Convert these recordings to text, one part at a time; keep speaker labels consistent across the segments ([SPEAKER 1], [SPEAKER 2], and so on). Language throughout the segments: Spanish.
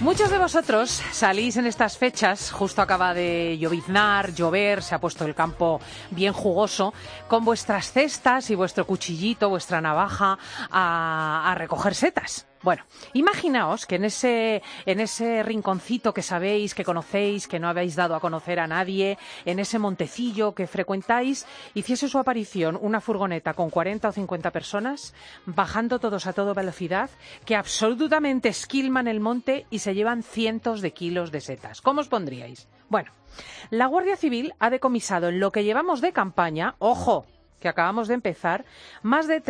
[SPEAKER 1] Muchos de vosotros salís en estas fechas, justo acaba de lloviznar, llover, se ha puesto el campo bien jugoso, con vuestras cestas y vuestro cuchillito, vuestra navaja, a recoger setas. Bueno, imaginaos que en ese rinconcito que sabéis, que conocéis, que no habéis dado a conocer a nadie, en ese montecillo que frecuentáis, hiciese su aparición una furgoneta con 40 o 50 personas, bajando todos a toda velocidad, que absolutamente esquilman el monte y se llevan cientos de kilos de setas. ¿Cómo os pondríais? Bueno, la Guardia Civil ha decomisado en lo que llevamos de campaña, ojo, que acabamos de empezar, más de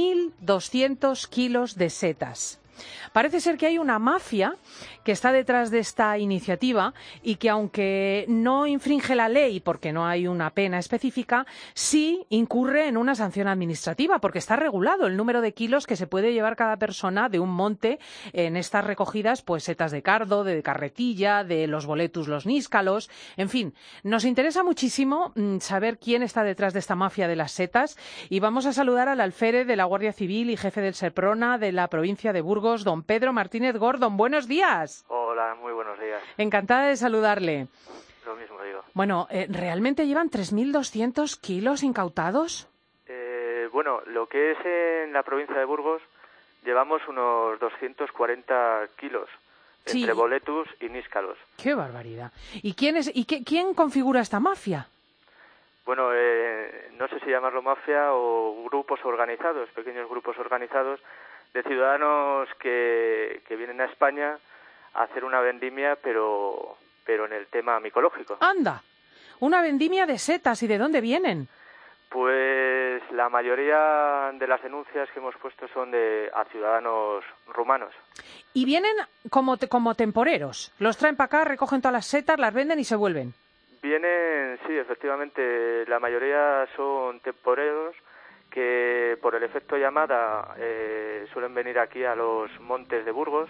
[SPEAKER 1] 3.200 kilos de setas. Parece ser que hay una mafia que está detrás de esta iniciativa y que, aunque no infringe la ley porque no hay una pena específica, sí incurre en una sanción administrativa porque está regulado el número de kilos que se puede llevar cada persona de un monte en estas recogidas, pues setas de cardo, de carretilla, de los boletus, los níscalos, en fin. Nos interesa muchísimo saber quién está detrás de esta mafia de las setas y vamos a saludar al alférez de la Guardia Civil y jefe del Seprona de la provincia de Burgos, don Pedro Martínez Gordon. Buenos días.
[SPEAKER 2] Hola, muy buenos días.
[SPEAKER 1] Encantada de saludarle.
[SPEAKER 2] Lo mismo digo.
[SPEAKER 1] Bueno, ¿realmente llevan 3.200 kilos incautados?
[SPEAKER 2] Bueno, lo que es en la provincia de Burgos, llevamos unos 240 kilos
[SPEAKER 1] Sí.
[SPEAKER 2] entre boletus y níscalos.
[SPEAKER 1] ¡Qué barbaridad! ¿Y quién configura esta mafia?
[SPEAKER 2] Bueno, no sé si llamarlo mafia o grupos organizados, pequeños grupos organizados de ciudadanos que vienen a España a hacer una vendimia, pero en el tema micológico.
[SPEAKER 1] ¡Anda! Una vendimia de setas. ¿Y de dónde vienen?
[SPEAKER 2] Pues la mayoría de las denuncias que hemos puesto son a ciudadanos rumanos.
[SPEAKER 1] Y vienen como temporeros. Los traen para acá, recogen todas las setas, las venden y se vuelven.
[SPEAKER 2] Vienen, sí, efectivamente, la mayoría son temporeros que por el efecto llamada suelen venir aquí a los montes de Burgos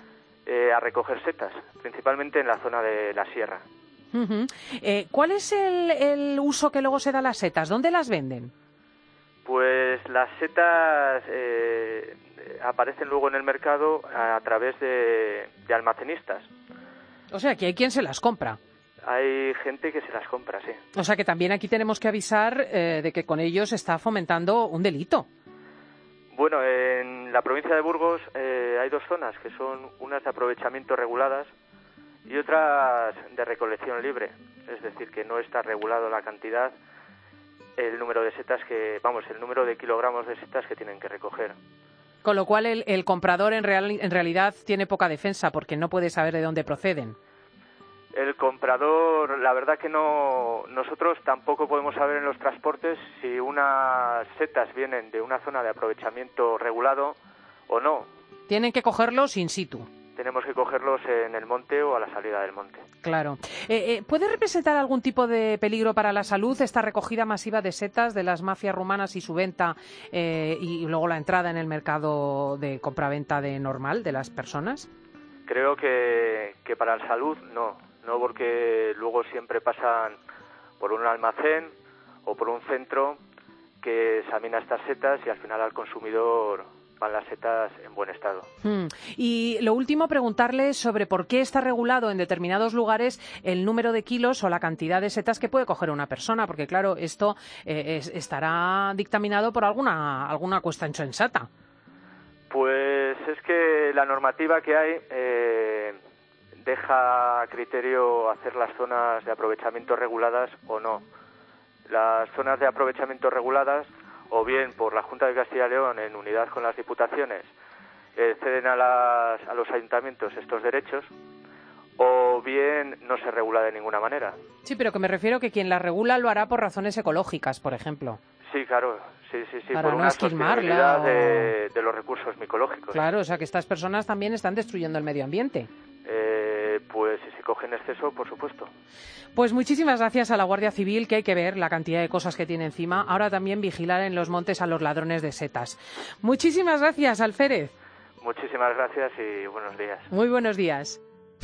[SPEAKER 2] a recoger setas, principalmente en la zona de la sierra.
[SPEAKER 1] Uh-huh. ¿Cuál es el uso que luego se da a las setas? ¿Dónde las venden?
[SPEAKER 2] Pues las setas aparecen luego en el mercado a través de almacenistas.
[SPEAKER 1] O sea, que hay quien se las compra.
[SPEAKER 2] Hay gente que se las compra, sí.
[SPEAKER 1] O sea, que también aquí tenemos que avisar de que con ellos se está fomentando un delito.
[SPEAKER 2] Bueno, en la provincia de Burgos hay dos zonas, que son unas de aprovechamiento reguladas y otras de recolección libre. Es decir, que no está regulado la cantidad, el número de setas el número de kilogramos de setas que tienen que recoger.
[SPEAKER 1] Con lo cual el comprador en realidad tiene poca defensa porque no puede saber de dónde proceden.
[SPEAKER 2] El comprador, la verdad que no, nosotros tampoco podemos saber en los transportes si unas setas vienen de una zona de aprovechamiento regulado o no.
[SPEAKER 1] Tienen que cogerlos in situ.
[SPEAKER 2] Tenemos que cogerlos en el monte o a la salida del monte.
[SPEAKER 1] Claro. ¿Puede representar algún tipo de peligro para la salud esta recogida masiva de setas de las mafias rumanas y su venta y luego la entrada en el mercado de compraventa de normal de las personas?
[SPEAKER 2] Creo que para la salud no, porque luego siempre pasan por un almacén o por un centro que examina estas setas y al final al consumidor van las setas en buen estado.
[SPEAKER 1] Y lo último, preguntarle sobre por qué está regulado en determinados lugares el número de kilos o la cantidad de setas que puede coger una persona, porque claro, esto estará dictaminado por alguna cuestión sensata.
[SPEAKER 2] Pues es que la normativa que hay deja a criterio hacer las zonas de aprovechamiento reguladas o no. Las zonas de aprovechamiento reguladas, o bien por la Junta de Castilla y León en unidad con las diputaciones, ceden a los ayuntamientos estos derechos, o bien no se regula de ninguna manera.
[SPEAKER 1] Sí, pero que me refiero que quien la regula lo hará por razones ecológicas, por ejemplo.
[SPEAKER 2] Sí, claro, sí,
[SPEAKER 1] para
[SPEAKER 2] por
[SPEAKER 1] no
[SPEAKER 2] una
[SPEAKER 1] esquilmarla
[SPEAKER 2] sostenibilidad de los recursos micológicos.
[SPEAKER 1] Claro, o sea que estas personas también están destruyendo el medio ambiente.
[SPEAKER 2] Pues si se coge en exceso, por supuesto.
[SPEAKER 1] Pues muchísimas gracias a la Guardia Civil, que hay que ver la cantidad de cosas que tiene encima. Ahora también vigilar en los montes a los ladrones de setas. Muchísimas gracias, alférez.
[SPEAKER 2] Muchísimas gracias y buenos días.
[SPEAKER 1] Muy buenos días.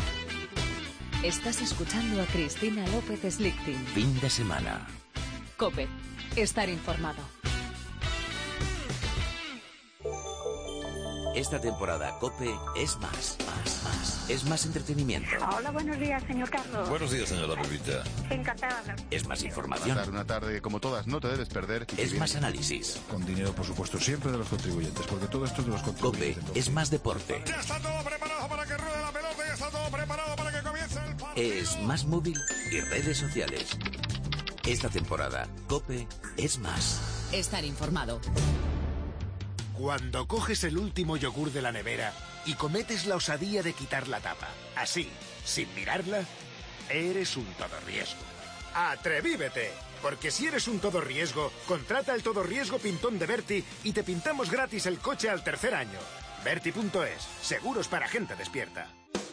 [SPEAKER 3] Estás escuchando a Cristina López Slichting.
[SPEAKER 4] Fin de semana.
[SPEAKER 3] COPE. Estar informado.
[SPEAKER 4] Esta temporada COPE es más. Es más entretenimiento.
[SPEAKER 5] Hola, buenos días, señor Carlos.
[SPEAKER 6] Buenos días, señora Pepita.
[SPEAKER 5] Encantada.
[SPEAKER 4] Es más información.
[SPEAKER 7] Una tarde como todas, no te debes perder.
[SPEAKER 4] Es más análisis.
[SPEAKER 6] Con dinero, por supuesto, siempre de los contribuyentes, porque todo esto es de los contribuyentes.
[SPEAKER 4] COPE es más deporte.
[SPEAKER 8] Ya está todo preparado para que ruede la pelota, ya está todo preparado para que comience el partido.
[SPEAKER 4] Es más móvil y redes sociales. Esta temporada, COPE es más.
[SPEAKER 3] Estar informado.
[SPEAKER 9] Cuando coges el último yogur de la nevera y cometes la osadía de quitar la tapa, así, sin mirarla, eres un todorriesgo. ¡Atrevívete! Porque si eres un todorriesgo, contrata el todorriesgo Pintón de Berti y te pintamos gratis el coche al tercer año. Berti.es, seguros para gente despierta.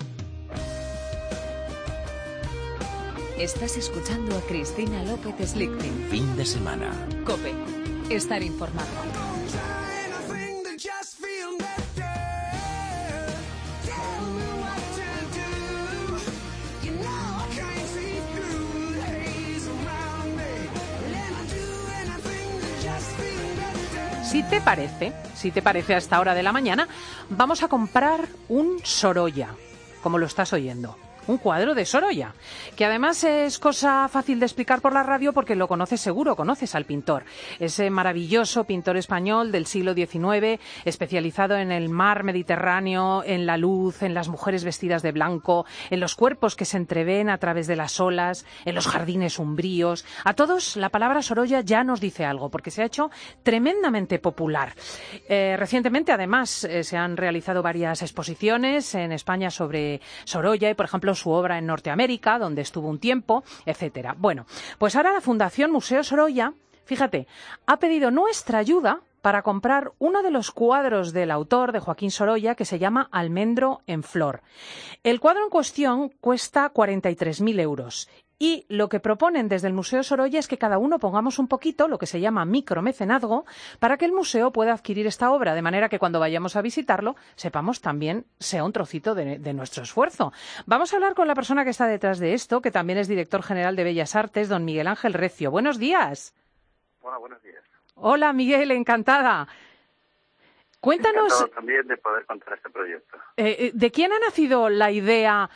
[SPEAKER 3] Estás escuchando a Cristina López Slichting.
[SPEAKER 4] Fin de semana.
[SPEAKER 3] COPE. Estar informado.
[SPEAKER 1] Si te parece a esta hora de la mañana, vamos a comprar un Sorolla, como lo estás oyendo. Un cuadro de Sorolla, que además es cosa fácil de explicar por la radio porque lo conoces seguro, conoces al pintor. Ese maravilloso pintor español del siglo XIX, especializado en el mar Mediterráneo, en la luz, en las mujeres vestidas de blanco, en los cuerpos que se entreven a través de las olas, en los jardines umbríos. A todos la palabra Sorolla ya nos dice algo, porque se ha hecho tremendamente popular. Recientemente, además, se han realizado varias exposiciones en España sobre Sorolla y, por ejemplo, su obra en Norteamérica, donde estuvo un tiempo, etcétera. Bueno, pues ahora la Fundación Museo Sorolla, fíjate, ha pedido nuestra ayuda para comprar uno de los cuadros del autor, de Joaquín Sorolla, que se llama Almendro en flor. El cuadro en cuestión cuesta 43.000 euros. Y lo que proponen desde el Museo Sorolla es que cada uno pongamos un poquito, lo que se llama micromecenazgo, para que el museo pueda adquirir esta obra, de manera que cuando vayamos a visitarlo, sepamos también sea un trocito de nuestro esfuerzo. Vamos a hablar con la persona que está detrás de esto, que también es director general de Bellas Artes, don Miguel Ángel Recio. Buenos días.
[SPEAKER 2] Hola, buenos días.
[SPEAKER 1] Hola, Miguel, encantada. Cuéntanos.
[SPEAKER 2] Encantado también de poder contar este proyecto.
[SPEAKER 1] ¿De quién ha nacido la idea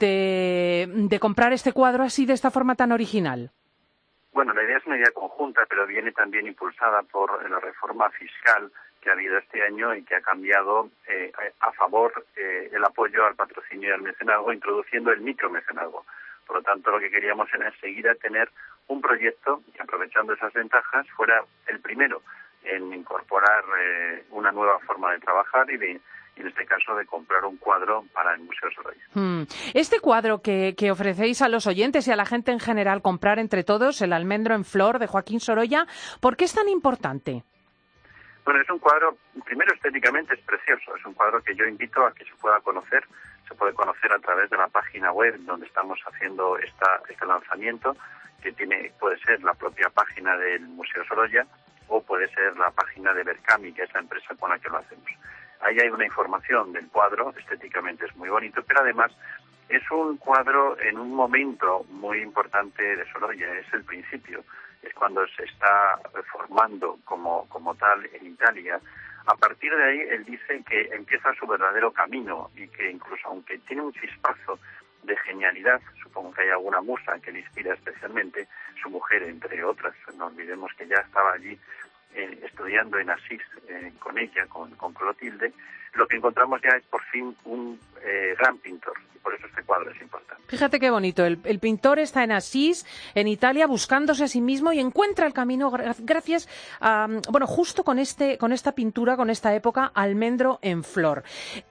[SPEAKER 1] de comprar este cuadro así, de esta forma tan original?
[SPEAKER 2] Bueno, la idea es una idea conjunta, pero viene también impulsada por la reforma fiscal que ha habido este año y que ha cambiado a favor el apoyo al patrocinio y al mecenazgo, introduciendo el micromecenazgo. Por lo tanto, lo que queríamos era enseguida tener un proyecto que, aprovechando esas ventajas, fuera el primero en incorporar una nueva forma de trabajar y en este caso de comprar un cuadro para el Museo Sorolla.
[SPEAKER 1] Este cuadro que ofrecéis a los oyentes y a la gente en general comprar entre todos, el Almendro en flor de Joaquín Sorolla, ¿por qué es tan importante?
[SPEAKER 2] Bueno, es un cuadro, primero estéticamente es precioso, es un cuadro que yo invito a que se pueda conocer, se puede conocer a través de la página web donde estamos haciendo este lanzamiento, que puede ser la propia página del Museo Sorolla, o puede ser la página de Berkami, que es la empresa con la que lo hacemos. Ahí hay una información del cuadro, estéticamente es muy bonito, pero además es un cuadro en un momento muy importante de Sorolla, es el principio, es cuando se está formando como tal en Italia. A partir de ahí, él dice que empieza su verdadero camino y que incluso aunque tiene un chispazo de genialidad, supongo que hay alguna musa que le inspira especialmente, su mujer, entre otras, no olvidemos que ya estaba allí estudiando en Asís con ella, con Clotilde, lo que encontramos ya es por fin un gran pintor, y por eso este cuadro es importante.
[SPEAKER 1] Fíjate qué bonito, el pintor está en Asís, en Italia, buscándose a sí mismo y encuentra el camino gracias a, justo con esta pintura, con esta época, Almendro en flor.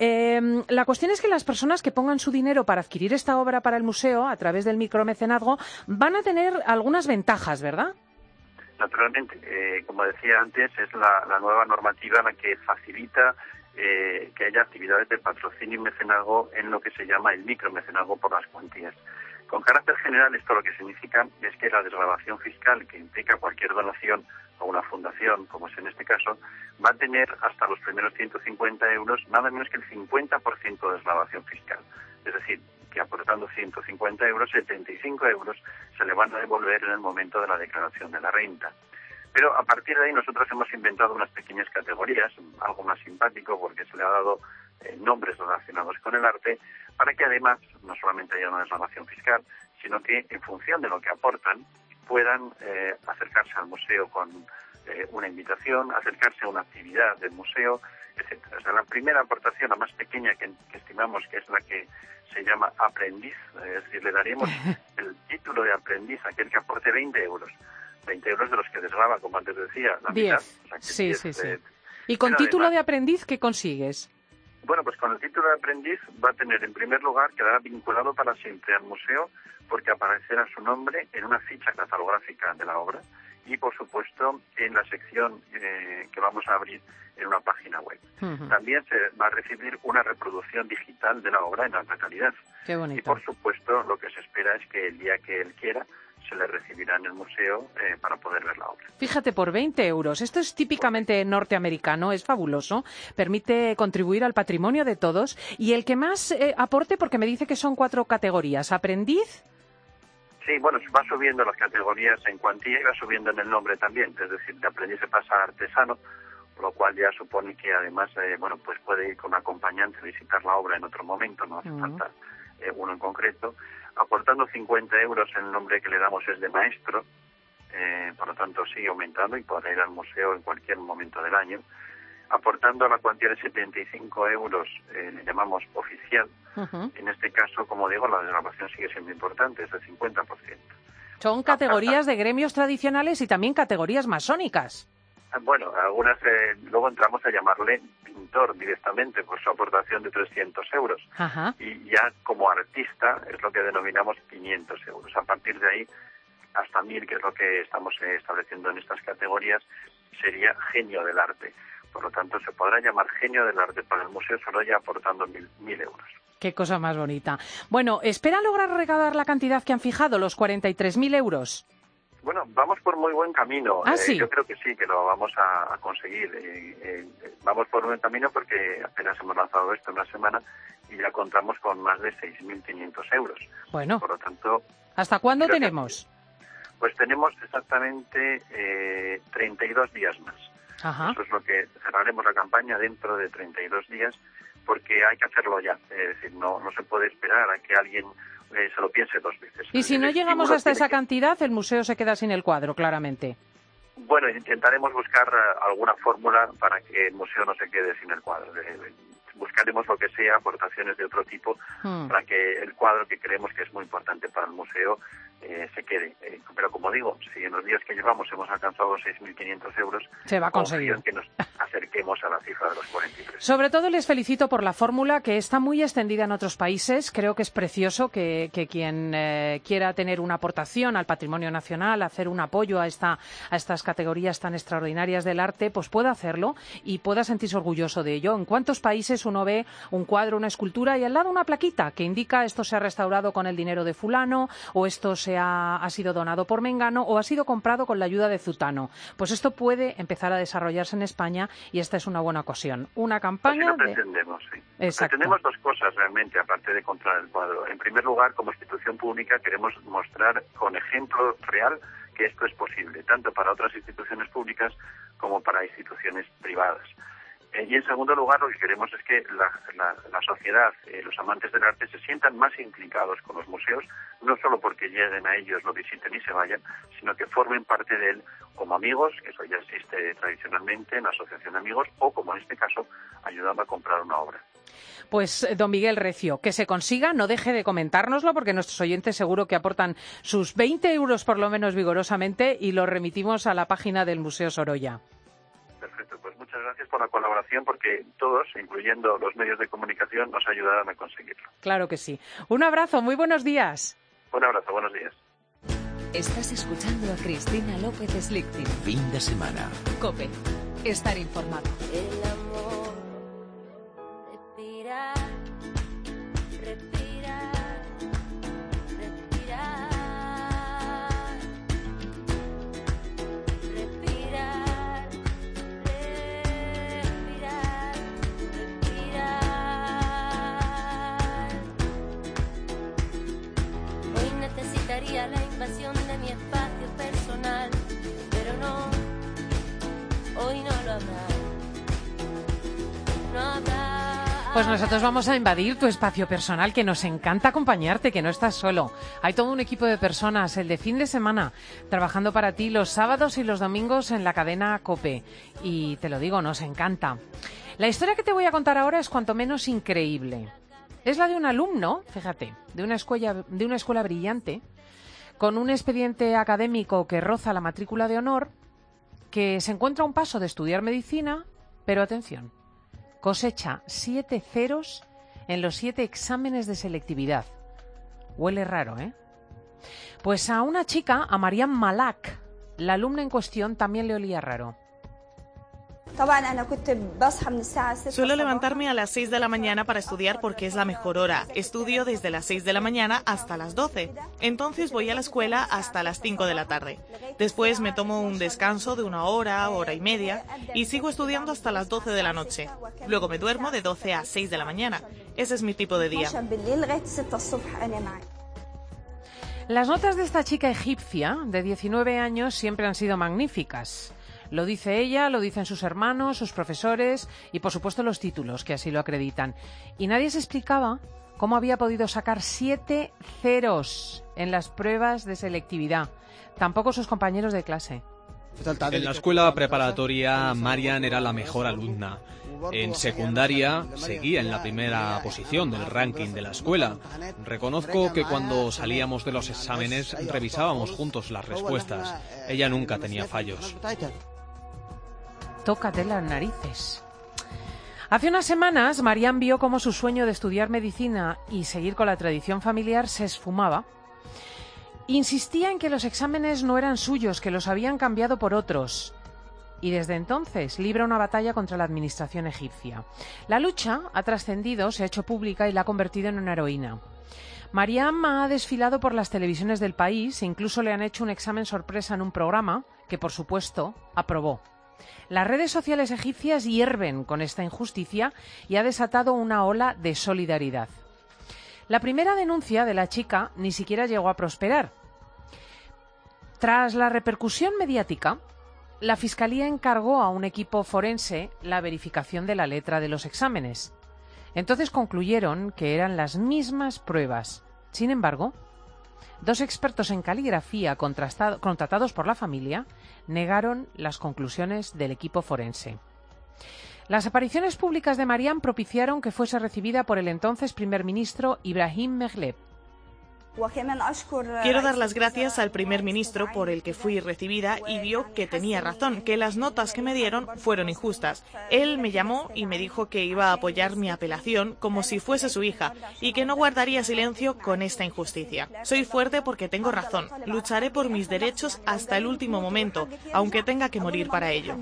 [SPEAKER 1] La cuestión es que las personas que pongan su dinero para adquirir esta obra para el museo, a través del micromecenazgo, van a tener algunas ventajas, ¿verdad?
[SPEAKER 2] Naturalmente, como decía antes, es la nueva normativa la que facilita que haya actividades de patrocinio y mecenazgo en lo que se llama el micromecenazgo por las cuantías. Con carácter general, esto lo que significa es que la desgravación fiscal que implica cualquier donación a una fundación, como es en este caso, va a tener hasta los primeros 150 euros, nada menos que el 50% de desgravación fiscal. Es decir, que aportando 150 euros, 75 euros se le van a devolver en el momento de la declaración de la renta.
[SPEAKER 10] Pero a partir de ahí nosotros hemos inventado unas pequeñas categorías, algo más simpático porque se le ha dado nombres relacionados con el arte, para que además no solamente haya una desgravación fiscal, sino que en función de lo que aportan puedan acercarse al museo con una invitación, acercarse a una actividad del museo, etcétera. O sea, la primera aportación, la más pequeña que estimamos que es la que se llama aprendiz, es decir, le daríamos el título de aprendiz a aquel que aporte 20 euros. 20 euros de los que desgrava, como antes decía, la
[SPEAKER 1] 10.
[SPEAKER 10] mitad. O sea, que
[SPEAKER 1] Sí,
[SPEAKER 10] 10,
[SPEAKER 1] sí, sí. ¿Y con título
[SPEAKER 10] además,
[SPEAKER 1] de aprendiz qué consigues?
[SPEAKER 10] Bueno, pues con el título de aprendiz va a tener, en primer lugar, quedará vinculado para siempre al museo porque aparecerá su nombre en una ficha catalográfica de la obra y, por supuesto, en la sección que vamos a abrir en una página web. También se va a recibir una reproducción digital de la obra en alta calidad.
[SPEAKER 1] Qué bonito.
[SPEAKER 10] Y, por supuesto, lo que se espera es que el día que él quiera se le recibirá en el museo para poder ver la obra.
[SPEAKER 1] Fíjate, por 20 euros. Esto es típicamente norteamericano, es fabuloso. Permite contribuir al patrimonio de todos. Y el que más aporte, porque me dice que son 4 categorías. Aprendiz.
[SPEAKER 10] Sí, bueno, va subiendo las categorías en cuantía y va subiendo en el nombre también. Es decir, de aprendiz se pasa a artesano, lo cual ya supone que además, pues puede ir con acompañante a visitar la obra en otro momento, no hace falta uno en concreto. Aportando 50 euros, el nombre que le damos es de maestro, por lo tanto sigue aumentando y podrá ir al museo en cualquier momento del año. Aportando la cuantía de 75 euros, le llamamos oficial. En este caso, como digo, la desgravación sigue siendo importante, es del 50%.
[SPEAKER 1] Son categorías de gremios tradicionales y también categorías masónicas.
[SPEAKER 10] Bueno, algunas luego entramos a llamarle pintor directamente por su aportación de 300 euros.
[SPEAKER 1] Ajá.
[SPEAKER 10] Y ya como artista es lo que denominamos 500 euros. A partir de ahí, hasta 1.000, que es lo que estamos estableciendo en estas categorías, sería genio del arte. Por lo tanto, se podrá llamar genio del arte para el Museo Sorolla aportando 1.000 euros.
[SPEAKER 1] Qué cosa más bonita. Bueno, ¿espera lograr recaudar la cantidad que han fijado, los 43.000 euros?
[SPEAKER 10] Bueno, vamos por muy buen camino.
[SPEAKER 1] ¿Sí?
[SPEAKER 10] Yo creo que sí, que lo vamos a conseguir. Vamos por buen camino porque apenas hemos lanzado esto en una semana y ya contamos con más de 6.500 euros.
[SPEAKER 1] Bueno,
[SPEAKER 10] por lo tanto,
[SPEAKER 1] ¿hasta cuándo tenemos?
[SPEAKER 10] Pues tenemos exactamente 32 días más.
[SPEAKER 1] Ajá.
[SPEAKER 10] Eso es lo que cerraremos la campaña dentro de 32 días porque hay que hacerlo ya. Es decir, no se puede esperar a que alguien se lo piense 2 veces.
[SPEAKER 1] Y si no llegamos hasta esa cantidad, el museo se queda sin el cuadro, claramente.
[SPEAKER 10] Bueno, intentaremos buscar alguna fórmula para que el museo no se quede sin el cuadro. Buscaremos lo que sea, aportaciones de otro tipo, para que el cuadro, que creemos que es muy importante para el museo, se quede. Pero como digo, si en los días que llevamos hemos alcanzado 6.500 euros,
[SPEAKER 1] se va a conseguir.
[SPEAKER 10] Que nos acerquemos a la cifra de los 43.
[SPEAKER 1] Sobre todo les felicito por la fórmula, que está muy extendida en otros países. Creo que es precioso que quien quiera tener una aportación al patrimonio nacional, hacer un apoyo a estas categorías tan extraordinarias del arte, pues pueda hacerlo y pueda sentirse orgulloso de ello. ¿En cuántos países uno ve un cuadro, una escultura y al lado una plaquita que indica esto se ha restaurado con el dinero de fulano, o esto ha sido donado por mengano, o ha sido comprado con la ayuda de zutano? Pues esto puede empezar a desarrollarse en España y esta es una buena ocasión. Una campaña
[SPEAKER 10] pretendemos, sí.
[SPEAKER 1] Exacto.
[SPEAKER 10] Pretendemos 2 cosas realmente, aparte de comprar el cuadro. En primer lugar, como institución pública, queremos mostrar con ejemplo real que esto es posible, tanto para otras instituciones públicas como para instituciones privadas. Y en segundo lugar, lo que queremos es que la sociedad, los amantes del arte, se sientan más implicados con los museos, no solo porque lleguen a ellos, lo visiten y se vayan, sino que formen parte de él como amigos, que eso ya existe tradicionalmente en la asociación de amigos, o como en este caso, ayudando a comprar una obra.
[SPEAKER 1] Pues, don Miguel Recio, que se consiga, no deje de comentárnoslo, porque nuestros oyentes seguro que aportan sus 20 euros por lo menos vigorosamente y los remitimos a la página del Museo Sorolla.
[SPEAKER 10] Perfecto, pues muchas gracias por la colaboración, porque todos, incluyendo los medios de comunicación, nos ayudarán a conseguirlo.
[SPEAKER 1] Claro que sí. Un abrazo, muy buenos días.
[SPEAKER 10] Un abrazo, buenos días.
[SPEAKER 3] Estás escuchando a Cristina López Slichting.
[SPEAKER 4] Fin de semana.
[SPEAKER 3] COPE. Estar informado.
[SPEAKER 11] El amor, respirar, respirar, respirar, respirar, respirar, respirar. Hoy necesitaría la invasión de mi espacio personal, pero no
[SPEAKER 1] Pues nosotros vamos a invadir tu espacio personal, que nos encanta acompañarte, que no estás solo. Hay todo un equipo de personas, el de fin de semana, trabajando para ti los sábados y los domingos en la cadena COPE. Y te lo digo, nos encanta. La historia que te voy a contar ahora es cuanto menos increíble. Es la de un alumno, fíjate, de una escuela brillante, con un expediente académico que roza la matrícula de honor, que se encuentra a un paso de estudiar medicina, pero atención, cosecha 7 ceros en los 7 exámenes de selectividad. Huele raro, ¿eh? Pues a una chica, a Mariam Malak, la alumna en cuestión, también le olía raro.
[SPEAKER 12] Suelo levantarme a las 6 de la mañana para estudiar porque es la mejor hora. Estudio desde las 6 de la mañana hasta las 12. Entonces voy a la escuela hasta las 5 de la tarde. Después me tomo un descanso de 1 hora, hora y media y sigo estudiando hasta las 12 de la noche. Luego me duermo de 12 a 6 de la mañana. Ese es mi tipo de día.
[SPEAKER 1] Las notas de esta chica egipcia de 19 años siempre han sido magníficas. Lo dice ella, lo dicen sus hermanos, sus profesores y, por supuesto, los títulos que así lo acreditan. Y nadie se explicaba cómo había podido sacar 7 ceros en las pruebas de selectividad. Tampoco sus compañeros de clase.
[SPEAKER 13] En la escuela preparatoria, Marian era la mejor alumna. En secundaria, seguía en la primera posición del ranking de la escuela. Reconozco que cuando salíamos de los exámenes revisábamos juntos las respuestas. Ella nunca tenía fallos.
[SPEAKER 1] Tócate las narices. Hace unas semanas, Mariam vio cómo su sueño de estudiar medicina y seguir con la tradición familiar se esfumaba. Insistía en que los exámenes no eran suyos, que los habían cambiado por otros. Y desde entonces libra una batalla contra la administración egipcia. La lucha ha trascendido, se ha hecho pública y la ha convertido en una heroína. Mariam ha desfilado por las televisiones del país e incluso le han hecho un examen sorpresa en un programa que, por supuesto, aprobó. Las redes sociales egipcias hierven con esta injusticia y ha desatado una ola de solidaridad. La primera denuncia de la chica ni siquiera llegó a prosperar. Tras la repercusión mediática, la Fiscalía encargó a un equipo forense la verificación de la letra de los exámenes. Entonces concluyeron que eran las mismas pruebas. Sin embargo, 2 expertos en caligrafía contratados por la familia negaron las conclusiones del equipo forense. Las apariciones públicas de Mariam propiciaron que fuese recibida por el entonces primer ministro Ibrahim Mehleb.
[SPEAKER 12] Quiero dar las gracias al primer ministro por el que fui recibida y vio que tenía razón, que las notas que me dieron fueron injustas. Él me llamó y me dijo que iba a apoyar mi apelación como si fuese su hija y que no guardaría silencio con esta injusticia. Soy fuerte porque tengo razón. Lucharé por mis derechos hasta el último momento, aunque tenga que morir para ello.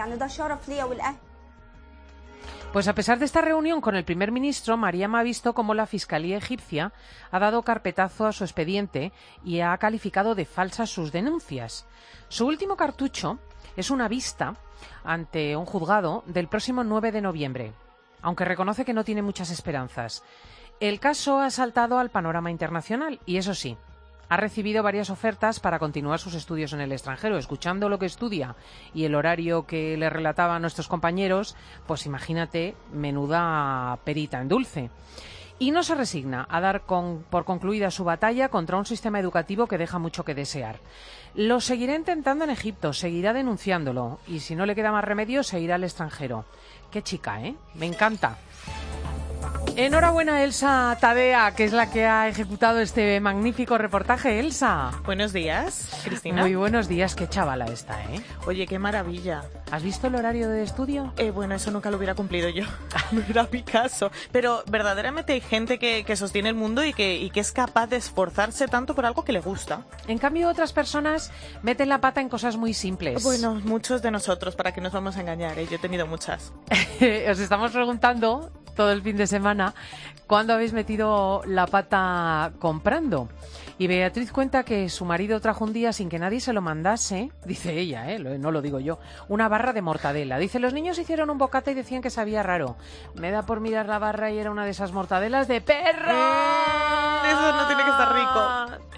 [SPEAKER 1] Pues a pesar de esta reunión con el primer ministro, Mariam ha visto cómo la Fiscalía egipcia ha dado carpetazo a su expediente y ha calificado de falsas sus denuncias. Su último cartucho es una vista ante un juzgado del próximo 9 de noviembre, aunque reconoce que no tiene muchas esperanzas. El caso ha saltado al panorama internacional y, eso sí, ha recibido varias ofertas para continuar sus estudios en el extranjero. Escuchando lo que estudia y el horario que le relataba a nuestros compañeros, pues imagínate, menuda perita en dulce. Y no se resigna a dar por concluida su batalla contra un sistema educativo que deja mucho que desear. Lo seguirá intentando en Egipto, seguirá denunciándolo y si no le queda más remedio, se irá al extranjero. Qué chica, ¿eh? Me encanta. Enhorabuena, Elsa Tadea, que es la que ha ejecutado este magnífico reportaje. Elsa.
[SPEAKER 12] Buenos días, Cristina.
[SPEAKER 1] Muy buenos días, qué chavala esta, ¿eh?
[SPEAKER 12] Oye, qué maravilla.
[SPEAKER 1] ¿Has visto el horario de estudio?
[SPEAKER 12] Bueno, eso nunca lo hubiera cumplido yo. No era mi caso. Pero verdaderamente hay gente que sostiene el mundo y que es capaz de esforzarse tanto por algo que le gusta.
[SPEAKER 1] En cambio, otras personas meten la pata en cosas muy simples.
[SPEAKER 12] Bueno, muchos de nosotros, para que nos vamos a engañar, ¿eh? Yo he tenido muchas.
[SPEAKER 1] Os estamos preguntando todo el fin de semana cuándo habéis metido la pata comprando. Y Beatriz cuenta que su marido trajo un día sin que nadie se lo mandase, dice ella, no lo digo yo, una barra de mortadela. Dice, los niños hicieron un bocata y decían que sabía raro. Me da por mirar la barra y era una de esas mortadelas de perro.
[SPEAKER 12] Eso no tiene que estar rico.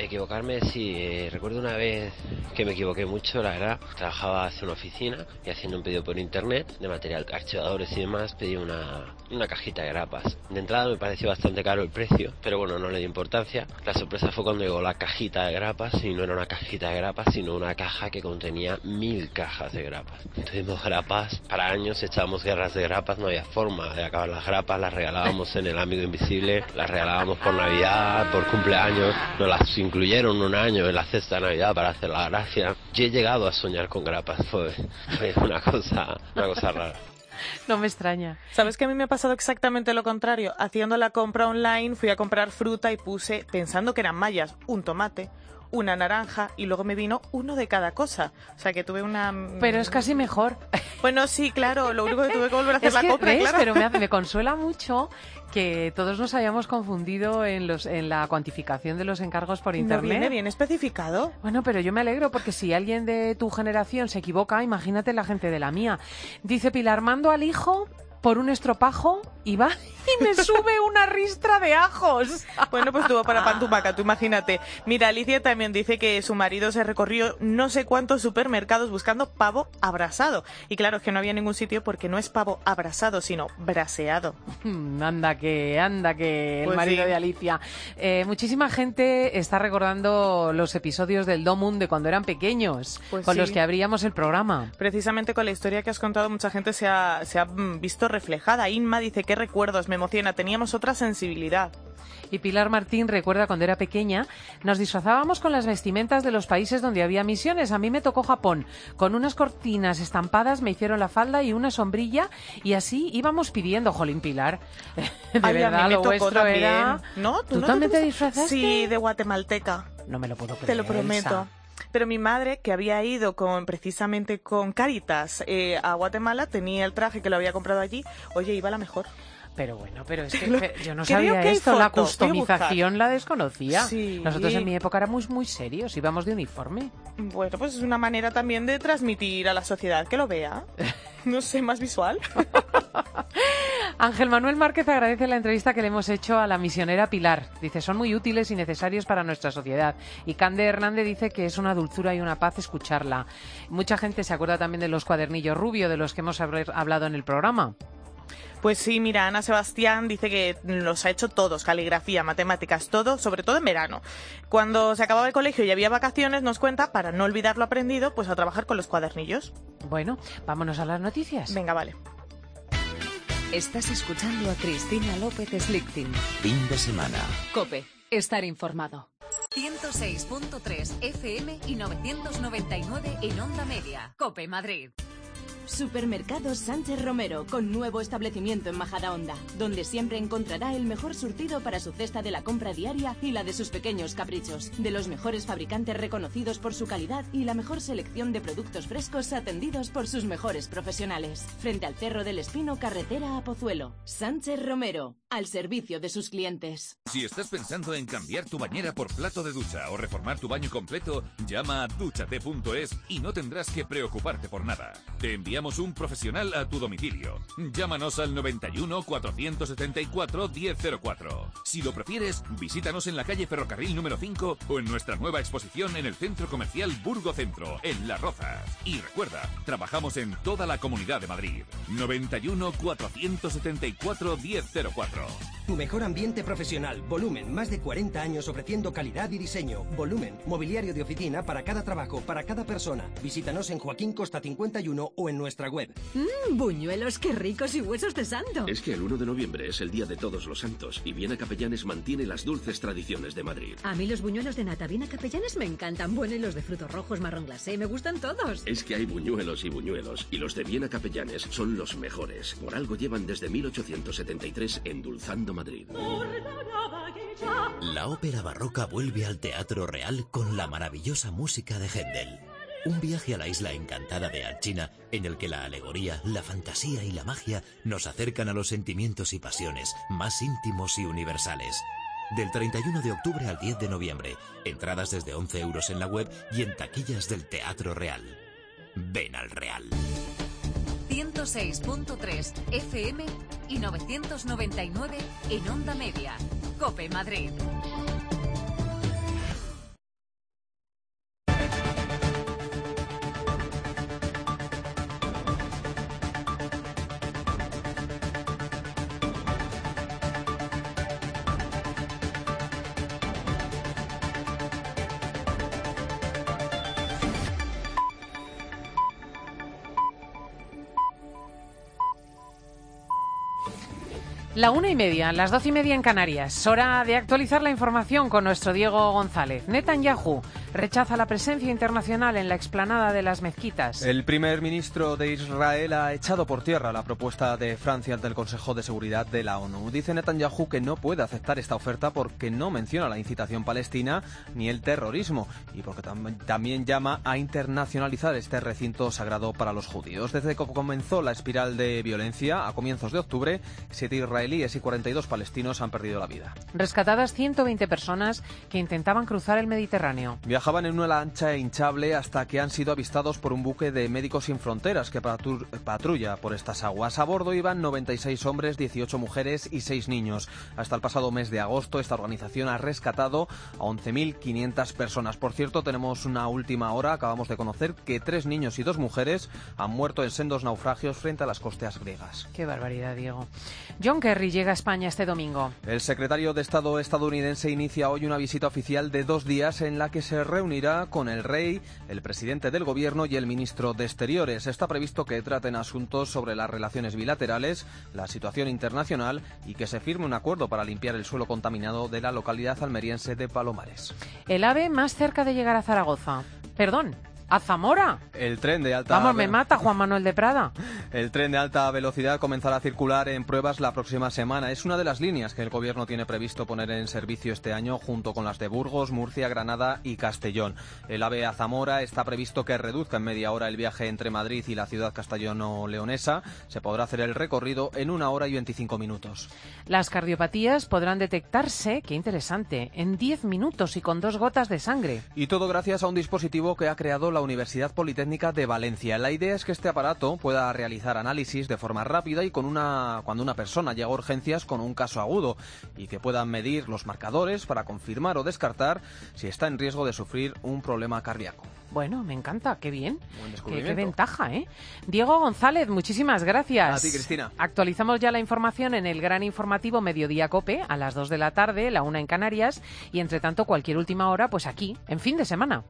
[SPEAKER 14] Equivocarme, sí. Recuerdo una vez que me equivoqué mucho, la verdad. Trabajaba hace una oficina y haciendo un pedido por internet de material, archivadores y demás, pedí una cajita de grapas. De entrada me pareció bastante caro el precio, pero bueno, no le di importancia. La sorpresa fue cuando llegó la cajita de grapas y no era una cajita de grapas, sino una caja que contenía 1000 cajas de grapas. Tuvimos grapas para años, echábamos guerras de grapas, no había forma de acabar las grapas, las regalábamos en el Amigo Invisible, las regalábamos por Navidad, por cumpleaños, nos las incluyeron un año en la cesta de Navidad para hacer la gracia. Yo he llegado a soñar con grapas, fue una cosa rara.
[SPEAKER 1] No me extraña.
[SPEAKER 12] ¿Sabes que a mí me ha pasado exactamente lo contrario? Haciendo la compra online fui a comprar fruta y puse, pensando que eran mallas, un tomate, una naranja y luego me vino uno de cada cosa. O sea que tuve una...
[SPEAKER 1] Pero es casi mejor.
[SPEAKER 12] Bueno, sí, claro, lo único que tuve que volver a hacer la compra,
[SPEAKER 1] ¿ves?
[SPEAKER 12] claro.
[SPEAKER 1] Pero me consuela mucho que todos nos hayamos confundido en la cuantificación de los encargos por internet.
[SPEAKER 12] ¿No viene bien especificado?
[SPEAKER 1] Bueno, pero yo me alegro porque si alguien de tu generación se equivoca, imagínate la gente de la mía. Dice Pilar, mando al hijo por un estropajo y va y me sube una ristra de ajos.
[SPEAKER 12] Bueno, pues tuvo para pan tumaca, tú imagínate. Mira, Alicia también dice que su marido se recorrió no sé cuántos supermercados buscando pavo abrasado. Y claro, es que no había ningún sitio porque no es pavo abrasado, sino braseado.
[SPEAKER 1] Anda que el
[SPEAKER 12] Pues
[SPEAKER 1] marido
[SPEAKER 12] sí.
[SPEAKER 1] de Alicia. Muchísima gente está recordando los episodios del Domun de cuando eran pequeños,
[SPEAKER 12] Pues
[SPEAKER 1] con
[SPEAKER 12] sí.
[SPEAKER 1] los que abríamos el programa.
[SPEAKER 12] Precisamente con la historia que has contado, mucha gente se ha visto reflejada. Inma dice, qué recuerdos, me emociona, teníamos otra sensibilidad.
[SPEAKER 1] Y Pilar Martín recuerda cuando era pequeña, nos disfrazábamos con las vestimentas de los países donde había misiones. A mí me tocó Japón. Con unas cortinas estampadas me hicieron la falda y una sombrilla y así íbamos pidiendo, jolín, Pilar. De
[SPEAKER 12] Ay,
[SPEAKER 1] verdad,
[SPEAKER 12] a mí me
[SPEAKER 1] lo
[SPEAKER 12] tocó
[SPEAKER 1] vuestro
[SPEAKER 12] también.
[SPEAKER 1] era...
[SPEAKER 12] ¿No?
[SPEAKER 1] ¿Tú también te disfrazaste?
[SPEAKER 12] Sí, de guatemalteca.
[SPEAKER 1] No me lo puedo creer,
[SPEAKER 12] Te lo prometo.
[SPEAKER 1] Elsa.
[SPEAKER 12] Pero mi madre, que había ido precisamente con Cáritas a Guatemala, tenía el traje que lo había comprado allí. Oye, iba la mejor.
[SPEAKER 1] Pero bueno, pero es que yo no
[SPEAKER 12] Creo
[SPEAKER 1] sabía
[SPEAKER 12] que hay
[SPEAKER 1] esto, la
[SPEAKER 12] foto, voy a
[SPEAKER 1] customización la desconocía.
[SPEAKER 12] Sí.
[SPEAKER 1] Nosotros en mi época éramos muy serios, íbamos de uniforme.
[SPEAKER 12] Bueno, pues es una manera también de transmitir a la sociedad que lo vea. No sé, más visual.
[SPEAKER 1] Ángel Manuel Márquez agradece la entrevista que le hemos hecho a la misionera Pilar. Dice, son muy útiles y necesarios para nuestra sociedad. Y Cande Hernández dice que es una dulzura y una paz escucharla. Mucha gente se acuerda también de los cuadernillos rubio, de los que hemos hablado en el programa.
[SPEAKER 12] Pues sí, mira, Ana Sebastián dice que los ha hecho todos, caligrafía, matemáticas, todo, sobre todo en verano. Cuando se acababa el colegio y había vacaciones, nos cuenta, para no olvidar lo aprendido, pues a trabajar con los cuadernillos.
[SPEAKER 1] Bueno, vámonos a las noticias.
[SPEAKER 12] Venga, vale.
[SPEAKER 3] Estás escuchando a Cristina López Slichting.
[SPEAKER 4] Fin de semana.
[SPEAKER 3] COPE. Estar informado.
[SPEAKER 15] 106.3 FM y 999 en Onda Media. COPE Madrid.
[SPEAKER 16] Supermercados Sánchez Romero, con nuevo establecimiento en Majadahonda, donde siempre encontrará el mejor surtido para su cesta de la compra diaria y la de sus pequeños caprichos, de los mejores fabricantes reconocidos por su calidad y la mejor selección de productos frescos atendidos por sus mejores profesionales. Frente al Cerro del Espino, carretera a Pozuelo. Sánchez Romero, al servicio de sus clientes.
[SPEAKER 17] Si estás pensando en cambiar tu bañera por plato de ducha o reformar tu baño completo, llama a duchate.es y no tendrás que preocuparte por nada. Te enviamos un profesional a tu domicilio. Llámanos al 91 474 1004. Si lo prefieres, visítanos en la calle Ferrocarril número 5 o en nuestra nueva exposición en el Centro Comercial Burgo Centro, en Las Rozas. Y recuerda, trabajamos en toda la Comunidad de Madrid. 91 474 1004.
[SPEAKER 18] Tu mejor ambiente profesional. Volumen, más de 40 años ofreciendo calidad y diseño. Volumen, mobiliario de oficina para cada trabajo, para cada persona. Visítanos en Joaquín Costa 51 o en nuestra web.
[SPEAKER 19] Buñuelos, qué ricos y huesos de santo.
[SPEAKER 20] Es que el 1 de noviembre es el Día de Todos los Santos y Viena Capellanes mantiene las dulces tradiciones de Madrid.
[SPEAKER 19] A mí los buñuelos de nata Viena Capellanes me encantan. Bueno, y los de frutos rojos, marrón glacé, me gustan todos.
[SPEAKER 20] Es que hay buñuelos y los de Viena Capellanes son los mejores. Por algo llevan desde 1873 endulzando Madrid.
[SPEAKER 4] La ópera barroca vuelve al Teatro Real con la maravillosa música de Händel. Un viaje a la isla encantada de Alcina, en el que la alegoría, la fantasía y la magia nos acercan a los sentimientos y pasiones más íntimos y universales. Del 31 de octubre al 10 de noviembre, entradas desde 11 euros en la web y en taquillas del Teatro Real. Ven al Real.
[SPEAKER 15] 106.3 FM y 999 en Onda Media. COPE Madrid.
[SPEAKER 1] La 1:30, las 12:30 en Canarias. Hora de actualizar la información con nuestro Diego González. Netanyahu rechaza la presencia internacional en la explanada de las mezquitas.
[SPEAKER 13] El primer ministro de Israel ha echado por tierra la propuesta de Francia ante el Consejo de Seguridad de la ONU. Dice Netanyahu que no puede aceptar esta oferta porque no menciona la incitación palestina ni el terrorismo y porque también llama a internacionalizar este recinto sagrado para los judíos. Desde que comenzó la espiral de violencia a comienzos de octubre, 7 israelíes y 42 palestinos han perdido la vida.
[SPEAKER 1] Rescatadas 120 personas que intentaban cruzar el Mediterráneo.
[SPEAKER 13] Viajaban en una lancha hinchable hasta que han sido avistados por un buque de Médicos Sin Fronteras que patrulla por estas aguas. A bordo iban 96 hombres, 18 mujeres y 6 niños. Hasta el pasado mes de agosto, esta organización ha rescatado a 11.500 personas. Por cierto, tenemos una última hora. Acabamos de conocer que 3 niños y 2 mujeres han muerto en sendos naufragios frente a las costas griegas.
[SPEAKER 1] Qué barbaridad, Diego. John Kerry llega a España este domingo.
[SPEAKER 13] El secretario de Estado estadounidense inicia hoy una visita oficial de 2 días en la que se reunirá con el rey, el presidente del gobierno y el ministro de Exteriores. Está previsto que traten asuntos sobre las relaciones bilaterales, la situación internacional y que se firme un acuerdo para limpiar el suelo contaminado de la localidad almeriense de Palomares.
[SPEAKER 1] El AVE más cerca de llegar a Zaragoza. Perdón, a Zamora.
[SPEAKER 13] El tren de alta...
[SPEAKER 1] Vamos, me mata Juan Manuel de Prada.
[SPEAKER 13] El tren de alta velocidad comenzará a circular en pruebas la próxima semana. Es una de las líneas que el Gobierno tiene previsto poner en servicio este año junto con las de Burgos, Murcia, Granada y Castellón. El AVE a Zamora está previsto que reduzca en media hora el viaje entre Madrid y la ciudad castellano-leonesa. Se podrá hacer el recorrido en 1 hora y 25 minutos.
[SPEAKER 1] Las cardiopatías podrán detectarse, qué interesante, en 10 minutos y con 2 gotas de sangre.
[SPEAKER 13] Y todo gracias a un dispositivo que ha creado la Universidad Politécnica de Valencia. La idea es que este aparato pueda realizar análisis de forma rápida y cuando una persona llega a urgencias con un caso agudo y que puedan medir los marcadores para confirmar o descartar si está en riesgo de sufrir un problema cardíaco.
[SPEAKER 1] Bueno, me encanta, qué bien.
[SPEAKER 13] Buen descubrimiento.
[SPEAKER 1] Qué ventaja, ¿eh? Diego González, muchísimas gracias.
[SPEAKER 13] A ti, Cristina.
[SPEAKER 1] Actualizamos ya la información en el gran informativo Mediodía COPE a las 2 de la tarde, la 1 en Canarias y entre tanto cualquier última hora pues aquí, en Fin de Semana.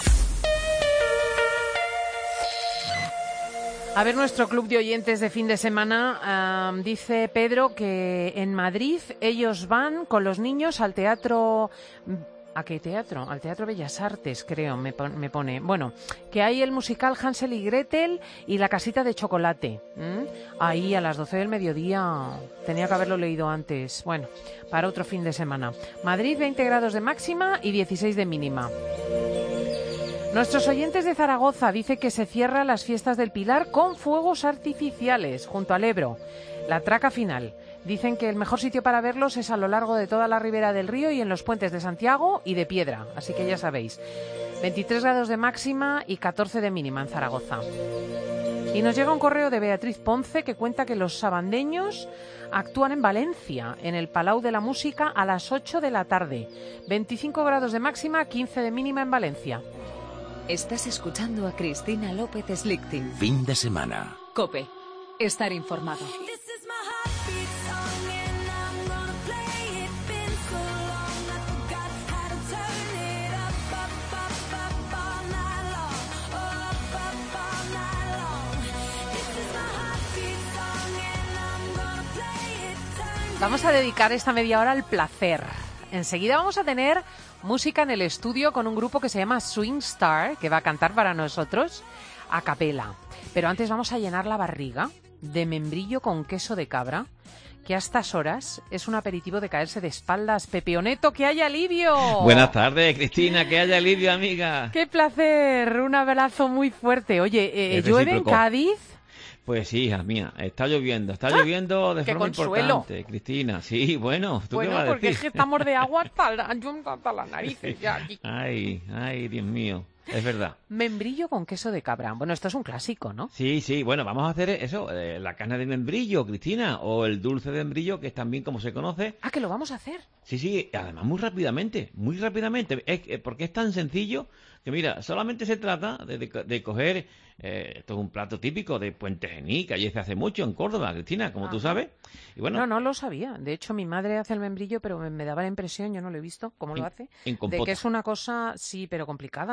[SPEAKER 1] A ver, nuestro club de oyentes de fin de semana, dice Pedro que en Madrid ellos van con los niños al teatro... ¿A qué teatro? Al Teatro Bellas Artes, creo, me pone. Bueno, que hay el musical Hansel y Gretel y la casita de chocolate. Ahí a las 12 del mediodía. Tenía que haberlo leído antes. Bueno, para otro fin de semana. Madrid, 20 grados de máxima y 16 de mínima. Nuestros oyentes de Zaragoza dicen que se cierran las fiestas del Pilar con fuegos artificiales junto al Ebro. La traca final. Dicen que el mejor sitio para verlos es a lo largo de toda la ribera del río y en los puentes de Santiago y de Piedra. Así que ya sabéis, 23 grados de máxima y 14 de mínima en Zaragoza. Y nos llega un correo de Beatriz Ponce que cuenta que los sabandeños actúan en Valencia, en el Palau de la Música, a las 8 de la tarde. 25 grados de máxima, 15 de mínima en Valencia.
[SPEAKER 3] Estás escuchando a Cristina López Slichting.
[SPEAKER 4] Fin de semana.
[SPEAKER 3] COPE. Estar informado.
[SPEAKER 1] Vamos a dedicar esta media hora al placer. Enseguida vamos a tener música en el estudio con un grupo que se llama Swing Star, que va a cantar para nosotros a capela. Pero antes vamos a llenar la barriga de membrillo con queso de cabra, que a estas horas es un aperitivo de caerse de espaldas. Pepeoneto, ¡que haya alivio!
[SPEAKER 21] Buenas tardes, Cristina, que haya alivio, amiga.
[SPEAKER 1] ¡Qué placer! Un abrazo muy fuerte. Oye, ¿llueve en Cádiz?
[SPEAKER 21] Pues sí, hija mía, está lloviendo de forma importante, Cristina. Sí, bueno, ¿tú qué vas a decir?
[SPEAKER 1] Porque es que estamos de agua hasta las narices ya aquí.
[SPEAKER 21] Ay, Dios mío, es verdad.
[SPEAKER 1] Membrillo con queso de cabra. Bueno, esto es un clásico, ¿no?
[SPEAKER 21] Sí, bueno, vamos a hacer eso, la carne de membrillo, Cristina, o el dulce de membrillo, que es también como se conoce.
[SPEAKER 1] Ah, que lo vamos a hacer.
[SPEAKER 21] Sí, además muy rápidamente, porque es tan sencillo que mira, solamente se trata de coger, esto es un plato típico de Puente Genil, que allí se hace mucho en Córdoba, Cristina, como tú sabes. Y bueno,
[SPEAKER 1] no lo sabía. De hecho, mi madre hace el membrillo, pero me daba la impresión, yo no lo he visto, cómo lo hace,
[SPEAKER 21] en
[SPEAKER 1] de que es una cosa, sí, pero complicada, ¿no?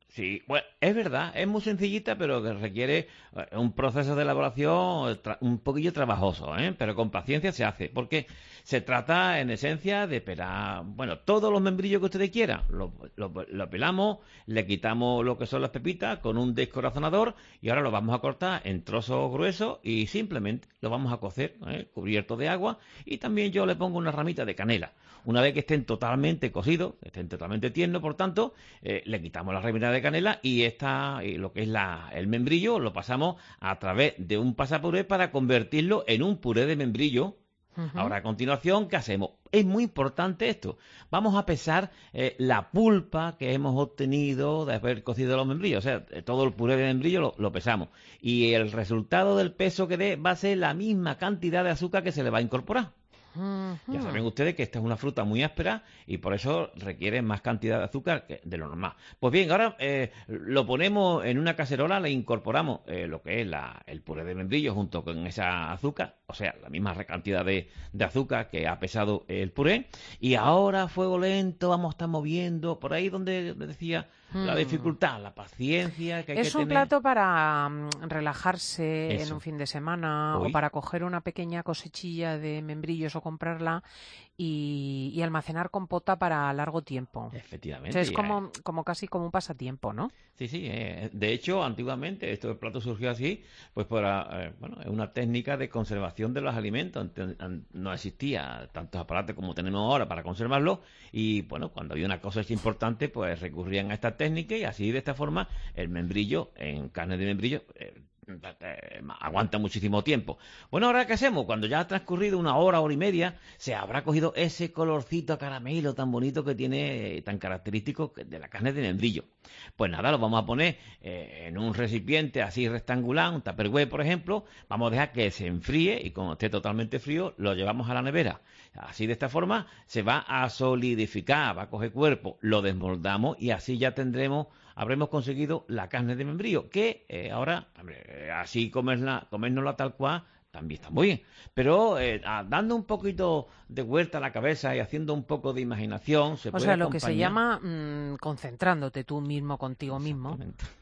[SPEAKER 21] Sí, bueno, es verdad, es muy sencillita, pero que requiere un proceso de elaboración un poquillo trabajoso, ¿eh? Pero con paciencia se hace, porque se trata, en esencia, de pelar, bueno, todos los membrillos que ustedes quieran. Lo pelamos, le quitamos lo que son las pepitas con un descorazonador y ahora lo vamos a cortar en trozos gruesos y simplemente lo vamos a cocer, cubierto de agua, y también yo le pongo una ramita de canela. Una vez que estén totalmente cocidos, estén totalmente tiernos, por tanto, le quitamos la ramita de canela y lo que es el membrillo lo pasamos a través de un pasapuré para convertirlo en un puré de membrillo. Ahora, a continuación, ¿qué hacemos? Es muy importante esto. Vamos a pesar la pulpa que hemos obtenido de haber cocido los membrillos. O sea, todo el puré de membrillo lo pesamos. Y el resultado del peso que dé va a ser la misma cantidad de azúcar que se le va a incorporar. Ya saben ustedes que esta es una fruta muy áspera y por eso requiere más cantidad de azúcar que de lo normal. Pues bien, ahora lo ponemos en una cacerola, le incorporamos lo que es el puré de membrillo junto con esa azúcar, o sea, la misma cantidad de azúcar que ha pesado el puré, y ahora a fuego lento vamos a estar moviendo por ahí donde decía la dificultad, la paciencia que hay que tener.
[SPEAKER 1] Es un plato para relajarse en un fin de semana
[SPEAKER 21] Hoy.
[SPEAKER 1] o para coger una pequeña cosechilla de membrillos o comprarla y almacenar compota para largo tiempo.
[SPEAKER 21] Efectivamente.
[SPEAKER 1] O sea, es como casi como un pasatiempo, ¿no?
[SPEAKER 21] Sí, sí. De hecho, antiguamente este plato surgió así, pues para, es una técnica de conservación de los alimentos. No existía tantos aparatos como tenemos ahora para conservarlos y, bueno, cuando había una cosecha importante, pues recurrían a esta técnica y así, de esta forma, el membrillo, en carne de membrillo, aguanta muchísimo tiempo. Bueno, ahora ¿qué hacemos? Cuando ya ha transcurrido una hora y media, se habrá cogido ese colorcito a caramelo tan bonito que tiene, tan característico de la carne de membrillo. Pues nada, lo vamos a poner en un recipiente así rectangular, un tupperware, por ejemplo. Vamos a dejar que se enfríe y cuando esté totalmente frío, lo llevamos a la nevera. Así, de esta forma, se va a solidificar, va a coger cuerpo, lo desmoldamos y así ya habremos conseguido la carne de membrillo, que ahora, así comérnosla tal cual, también está muy bien. Pero dando un poquito de vuelta a la cabeza y haciendo un poco de imaginación, se puede
[SPEAKER 1] lo que se
[SPEAKER 21] acompañar.
[SPEAKER 1] llama concentrándote tú mismo contigo mismo.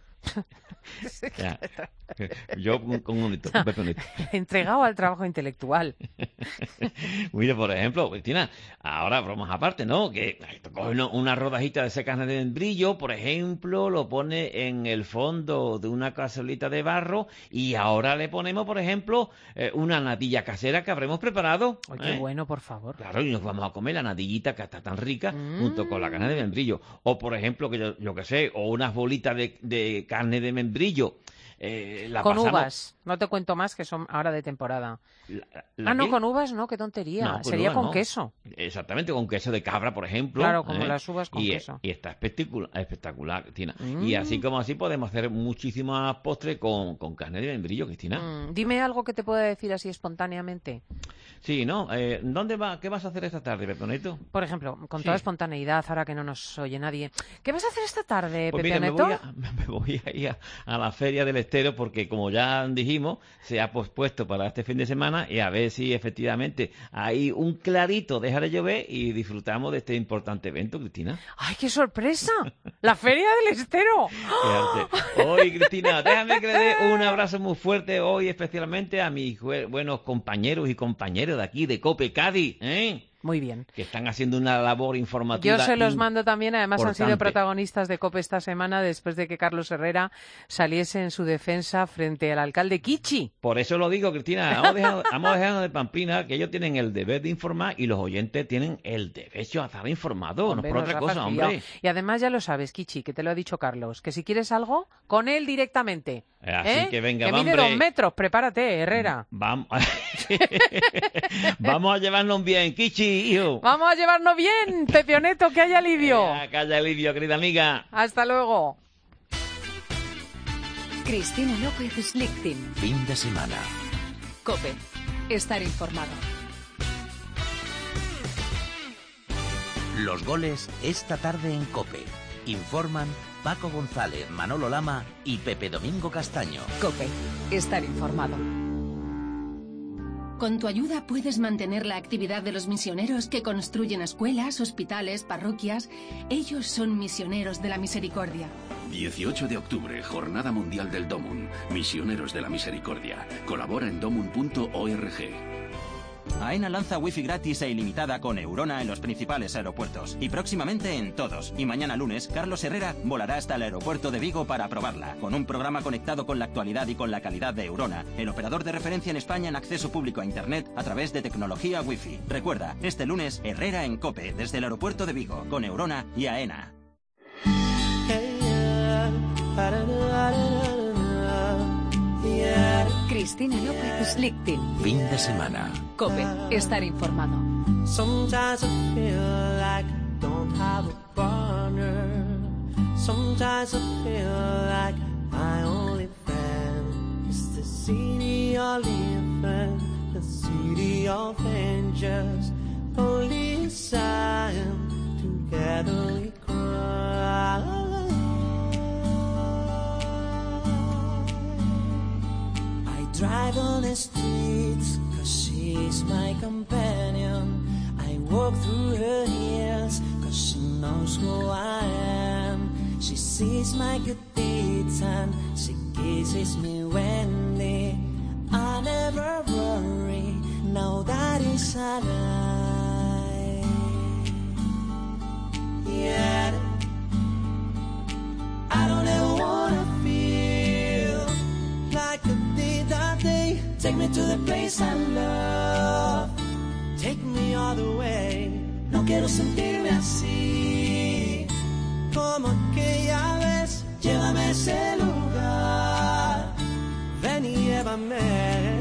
[SPEAKER 21] Ya. Yo con un pepinito.
[SPEAKER 1] Entregado al trabajo intelectual.
[SPEAKER 21] Mire, por ejemplo, Cristina, ahora bromas aparte, ¿no? Que coge una rodajita de esa carne de membrillo, por ejemplo, lo pone en el fondo de una cazuelita de barro y ahora le ponemos, por ejemplo, una natilla casera que habremos preparado.
[SPEAKER 1] Ay, qué bueno, por favor.
[SPEAKER 21] Claro, y nos vamos a comer la natillita que está tan rica junto con la carne de membrillo. O, por ejemplo, que yo que sé, o unas bolitas de carne de membrillo.
[SPEAKER 1] Con uvas, no te cuento más, que son ahora de temporada. No, con uvas no, qué tontería.
[SPEAKER 21] No,
[SPEAKER 1] sería con
[SPEAKER 21] no.
[SPEAKER 1] queso.
[SPEAKER 21] Exactamente, con queso de cabra, por ejemplo.
[SPEAKER 1] Claro, como las uvas con queso.
[SPEAKER 21] Y está espectacular, Cristina. Y así como así podemos hacer muchísimas postres con carne de membrillo, Cristina.
[SPEAKER 1] Dime algo que te pueda decir así espontáneamente.
[SPEAKER 21] Sí, ¿no? ¿Qué vas a hacer esta tarde, Pepe?
[SPEAKER 1] Por ejemplo, con toda espontaneidad, ahora que no nos oye nadie. ¿Qué vas a hacer esta tarde,
[SPEAKER 21] pues
[SPEAKER 1] Pepe?
[SPEAKER 21] Mira, me voy a ir a la Feria del Estero porque, como ya dijimos, se ha pospuesto para este fin de semana y a ver si efectivamente hay un clarito, deja de llover y disfrutamos de este importante evento, Cristina.
[SPEAKER 1] ¡Ay, qué sorpresa! ¡La Feria del Estero!
[SPEAKER 21] Hoy, Cristina, déjame que le dé un abrazo muy fuerte hoy especialmente a mis buenos compañeros y compañeras de aquí, de COPE Cádiz,
[SPEAKER 1] Muy bien.
[SPEAKER 21] Que están haciendo una labor informativa.
[SPEAKER 1] Yo se los mando también, además
[SPEAKER 21] importante.
[SPEAKER 1] Han sido protagonistas de COPE esta semana después de que Carlos Herrera saliese en su defensa frente al alcalde Kichi.
[SPEAKER 21] Por eso lo digo, Cristina, vamos dejando de Pamplina, que ellos tienen el deber de informar y los oyentes tienen el derecho a estar informados, no por otra cosa, hombre.
[SPEAKER 1] Y además ya lo sabes, Kichi, que te lo ha dicho Carlos, que si quieres algo, con él directamente.
[SPEAKER 21] Así que venga,
[SPEAKER 1] que mide 2 metros, prepárate, Herrera.
[SPEAKER 21] Vamos a llevarnos bien, Kichi, hijo.
[SPEAKER 1] Vamos a llevarnos bien, Pepioneto, que haya alivio.
[SPEAKER 21] Que haya alivio, querida amiga.
[SPEAKER 1] Hasta luego.
[SPEAKER 3] Cristina López Slichting.
[SPEAKER 4] Fin de semana.
[SPEAKER 3] COPE. Estar informado.
[SPEAKER 4] Los goles esta tarde en COPE. Informan Paco González, Manolo Lama y Pepe Domingo Castaño.
[SPEAKER 3] COPE. Estar informado.
[SPEAKER 5] Con tu ayuda puedes mantener la actividad de los misioneros que construyen escuelas, hospitales, parroquias. Ellos son misioneros de la misericordia.
[SPEAKER 20] 18 de octubre, Jornada Mundial del DOMUN. Misioneros de la Misericordia. Colabora en domun.org.
[SPEAKER 22] AENA lanza wifi gratis e ilimitada con Eurona en los principales aeropuertos y próximamente en todos. Y mañana lunes, Carlos Herrera volará hasta el aeropuerto de Vigo para probarla. Con un programa conectado con la actualidad y con la calidad de Eurona, el operador de referencia en España en acceso público a Internet a través de tecnología wifi. Recuerda, este lunes, Herrera en COPE, desde el aeropuerto de Vigo, con Eurona y AENA.
[SPEAKER 3] Cristina López Lichtin.
[SPEAKER 4] Fin de semana.
[SPEAKER 3] COPE. Estar informado.
[SPEAKER 23] Sometimes I feel like I don't have a partner. Sometimes I feel like my only friend is the city of living, the city of angels. Only a sign, together we cry. Drive on the streets, cause she's my companion. I walk through her years, cause she knows who I am. She sees my good deeds and she kisses me when I never worry, now that is a lie. Yeah, I don't ever wanna feel like a that day. Take me to the place I love. Take me all the way. No quiero sentirme así como aquella vez. Llévame a ese lugar. Ven y llévame.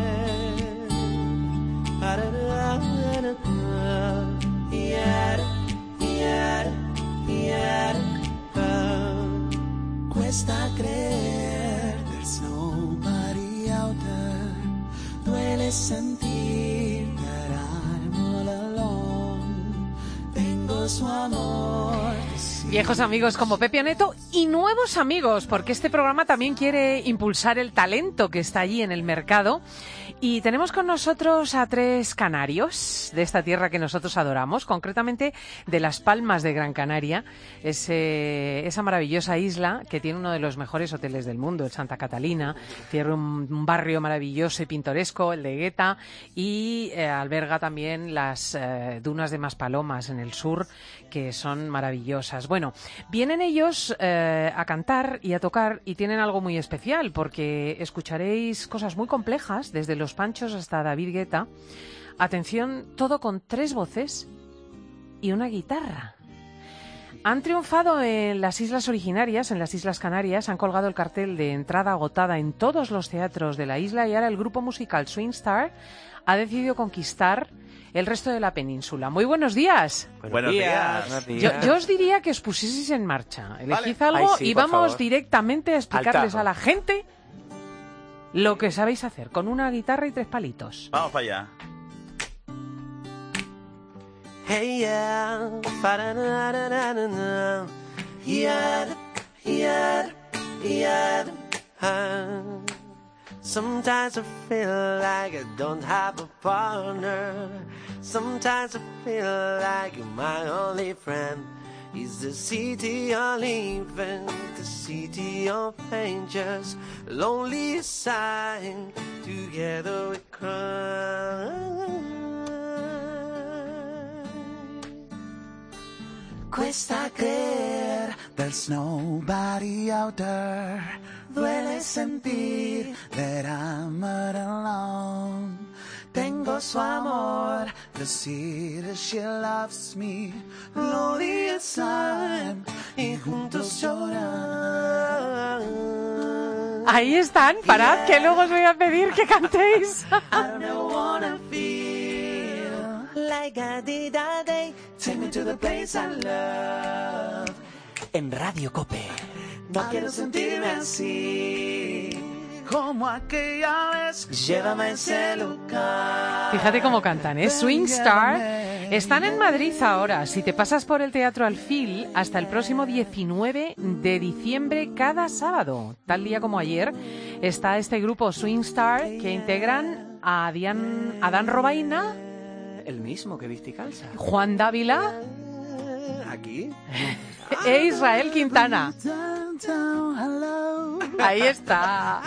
[SPEAKER 23] Cuesta creer. There's nobody out there. Duele sentir that I'm all alone. Tengo su amor.
[SPEAKER 1] Viejos amigos como Pepe Neto y nuevos amigos, porque este programa también quiere impulsar el talento que está allí en el mercado. Y tenemos con nosotros a 3 canarios de esta tierra que nosotros adoramos, concretamente de Las Palmas de Gran Canaria, esa maravillosa isla que tiene uno de los mejores hoteles del mundo, el Santa Catalina, tiene un barrio maravilloso y pintoresco, el de Gueta, y alberga también las dunas de Maspalomas en el sur, que son maravillosas. Bueno, vienen ellos a cantar y a tocar y tienen algo muy especial, porque escucharéis cosas muy complejas, desde Los Panchos hasta David Guetta. Atención, todo con 3 voces y una guitarra. Han triunfado en las islas originarias, en las Islas Canarias, han colgado el cartel de entrada agotada en todos los teatros de la isla y ahora el grupo musical Swing Star ha decidido conquistar el resto de la península. Muy buenos días.
[SPEAKER 24] Buenos días.
[SPEAKER 1] Yo os diría que os pusieseis en marcha. Elegid algo.
[SPEAKER 24] Ay, sí,
[SPEAKER 1] y vamos directamente a explicarles a la gente lo que sabéis hacer, con una guitarra y 3 palitos.
[SPEAKER 24] Vamos para allá.
[SPEAKER 23] Hey yeah, yeah, yeah, yeah. Sometimes I feel like I don't have a partner. Sometimes I feel like you're my only friend. It's the city I live in, the city of angels. Lonely sign, together we cry. Cuesta creer, there's nobody out there. Duele sentir that I'm not alone. Tengo su amor, the city she loves me. Lonely as time, y juntos llorar.
[SPEAKER 1] Ahí están, parad, que luego os voy a pedir que cantéis.
[SPEAKER 23] I don't wanna feel like I did that day. Take me to the place I love. En Radio COPE. No quiero sentirme así como aquella vez. Llévame a ese lugar.
[SPEAKER 1] Fíjate cómo cantan, ¿eh? Swing Star. Están en Madrid ahora. Si te pasas por el Teatro Alfil, hasta el próximo 19 de diciembre, cada sábado, tal día como ayer, está este grupo Swing Star, que integran a Adán Robaina,
[SPEAKER 6] El mismo que viste y calza.
[SPEAKER 1] Juan Dávila
[SPEAKER 6] ¿Aquí?
[SPEAKER 1] e Israel Quintana. Ahí está.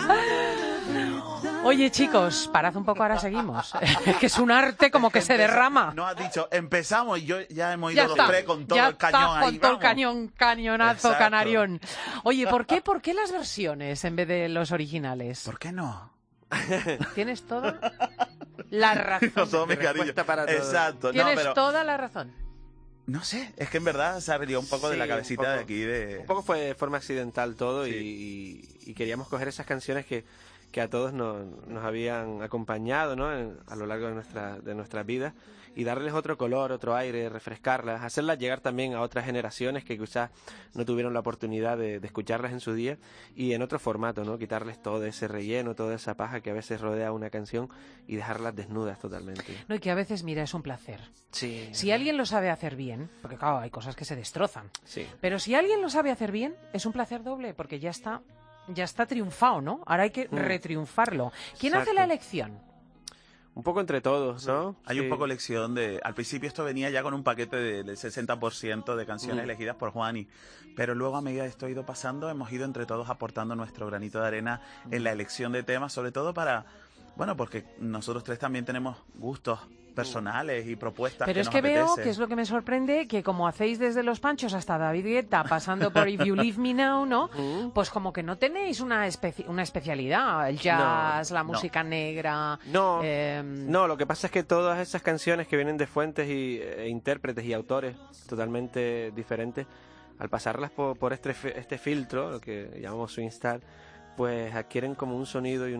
[SPEAKER 1] Oye, chicos, parad un poco, ahora seguimos. Que es un arte como que se derrama.
[SPEAKER 7] No has dicho, empezamos y yo ya hemos
[SPEAKER 1] Ya
[SPEAKER 7] ido
[SPEAKER 1] está,
[SPEAKER 7] los tres con todo
[SPEAKER 1] ya
[SPEAKER 7] el cañón
[SPEAKER 1] está,
[SPEAKER 7] ahí.
[SPEAKER 1] con todo el
[SPEAKER 7] vamos.
[SPEAKER 1] cañonazo,
[SPEAKER 7] Exacto.
[SPEAKER 1] canarión. Oye, ¿por qué las versiones en vez de los originales?
[SPEAKER 7] ¿Por qué no?
[SPEAKER 1] ¿Tienes toda la razón?
[SPEAKER 7] Todo mi cariño.
[SPEAKER 6] Respuesta para todo.
[SPEAKER 7] Exacto.
[SPEAKER 1] Tienes
[SPEAKER 7] no, pero
[SPEAKER 1] toda la razón.
[SPEAKER 7] no sé, es que en verdad se ha venido un poco de
[SPEAKER 6] Sí,
[SPEAKER 7] la
[SPEAKER 6] un
[SPEAKER 7] cabecita
[SPEAKER 6] poco.
[SPEAKER 7] de aquí de...
[SPEAKER 6] Un poco fue de forma accidental todo y queríamos coger esas canciones que a todos nos habían acompañado, ¿no? A lo largo de nuestras vidas y darles otro color, otro aire, refrescarlas, hacerlas llegar también a otras generaciones que quizás no tuvieron la oportunidad de escucharlas en su día y en otro formato, ¿no? Quitarles todo ese relleno, toda esa paja que a veces rodea una canción y dejarlas desnudas totalmente.
[SPEAKER 1] No, y que a veces, mira, es un placer.
[SPEAKER 6] Sí.
[SPEAKER 1] Si alguien lo sabe hacer bien, porque claro, hay cosas que se destrozan,
[SPEAKER 6] Sí.
[SPEAKER 1] pero si alguien lo sabe hacer bien, es un placer doble, porque ya está triunfado, ¿no? Ahora hay que retriunfarlo. ¿Quién hace
[SPEAKER 6] Exacto.
[SPEAKER 1] la elección?
[SPEAKER 6] Un poco entre todos, ¿no?
[SPEAKER 7] Hay
[SPEAKER 6] Sí.
[SPEAKER 7] un poco lección de... Al principio esto venía ya con un paquete del 60% de canciones elegidas por Juani, pero luego a medida que esto ha ido pasando hemos ido entre todos aportando nuestro granito de arena en la elección de temas, sobre todo para... Bueno, porque nosotros tres también tenemos gustos personales y propuestas
[SPEAKER 1] Pero
[SPEAKER 7] que
[SPEAKER 1] es
[SPEAKER 7] nos
[SPEAKER 1] que veo,
[SPEAKER 7] apetece.
[SPEAKER 1] que es lo que me sorprende, que como hacéis desde Los Panchos hasta David Guetta, pasando por If You Leave Me Now, ¿no? Pues como que no tenéis una especialidad, el jazz, la música negra...
[SPEAKER 6] No, no, lo que pasa es que todas esas canciones que vienen de fuentes e intérpretes y autores totalmente diferentes, al pasarlas por este filtro, lo que llamamos SwingStar, pues adquieren como un sonido y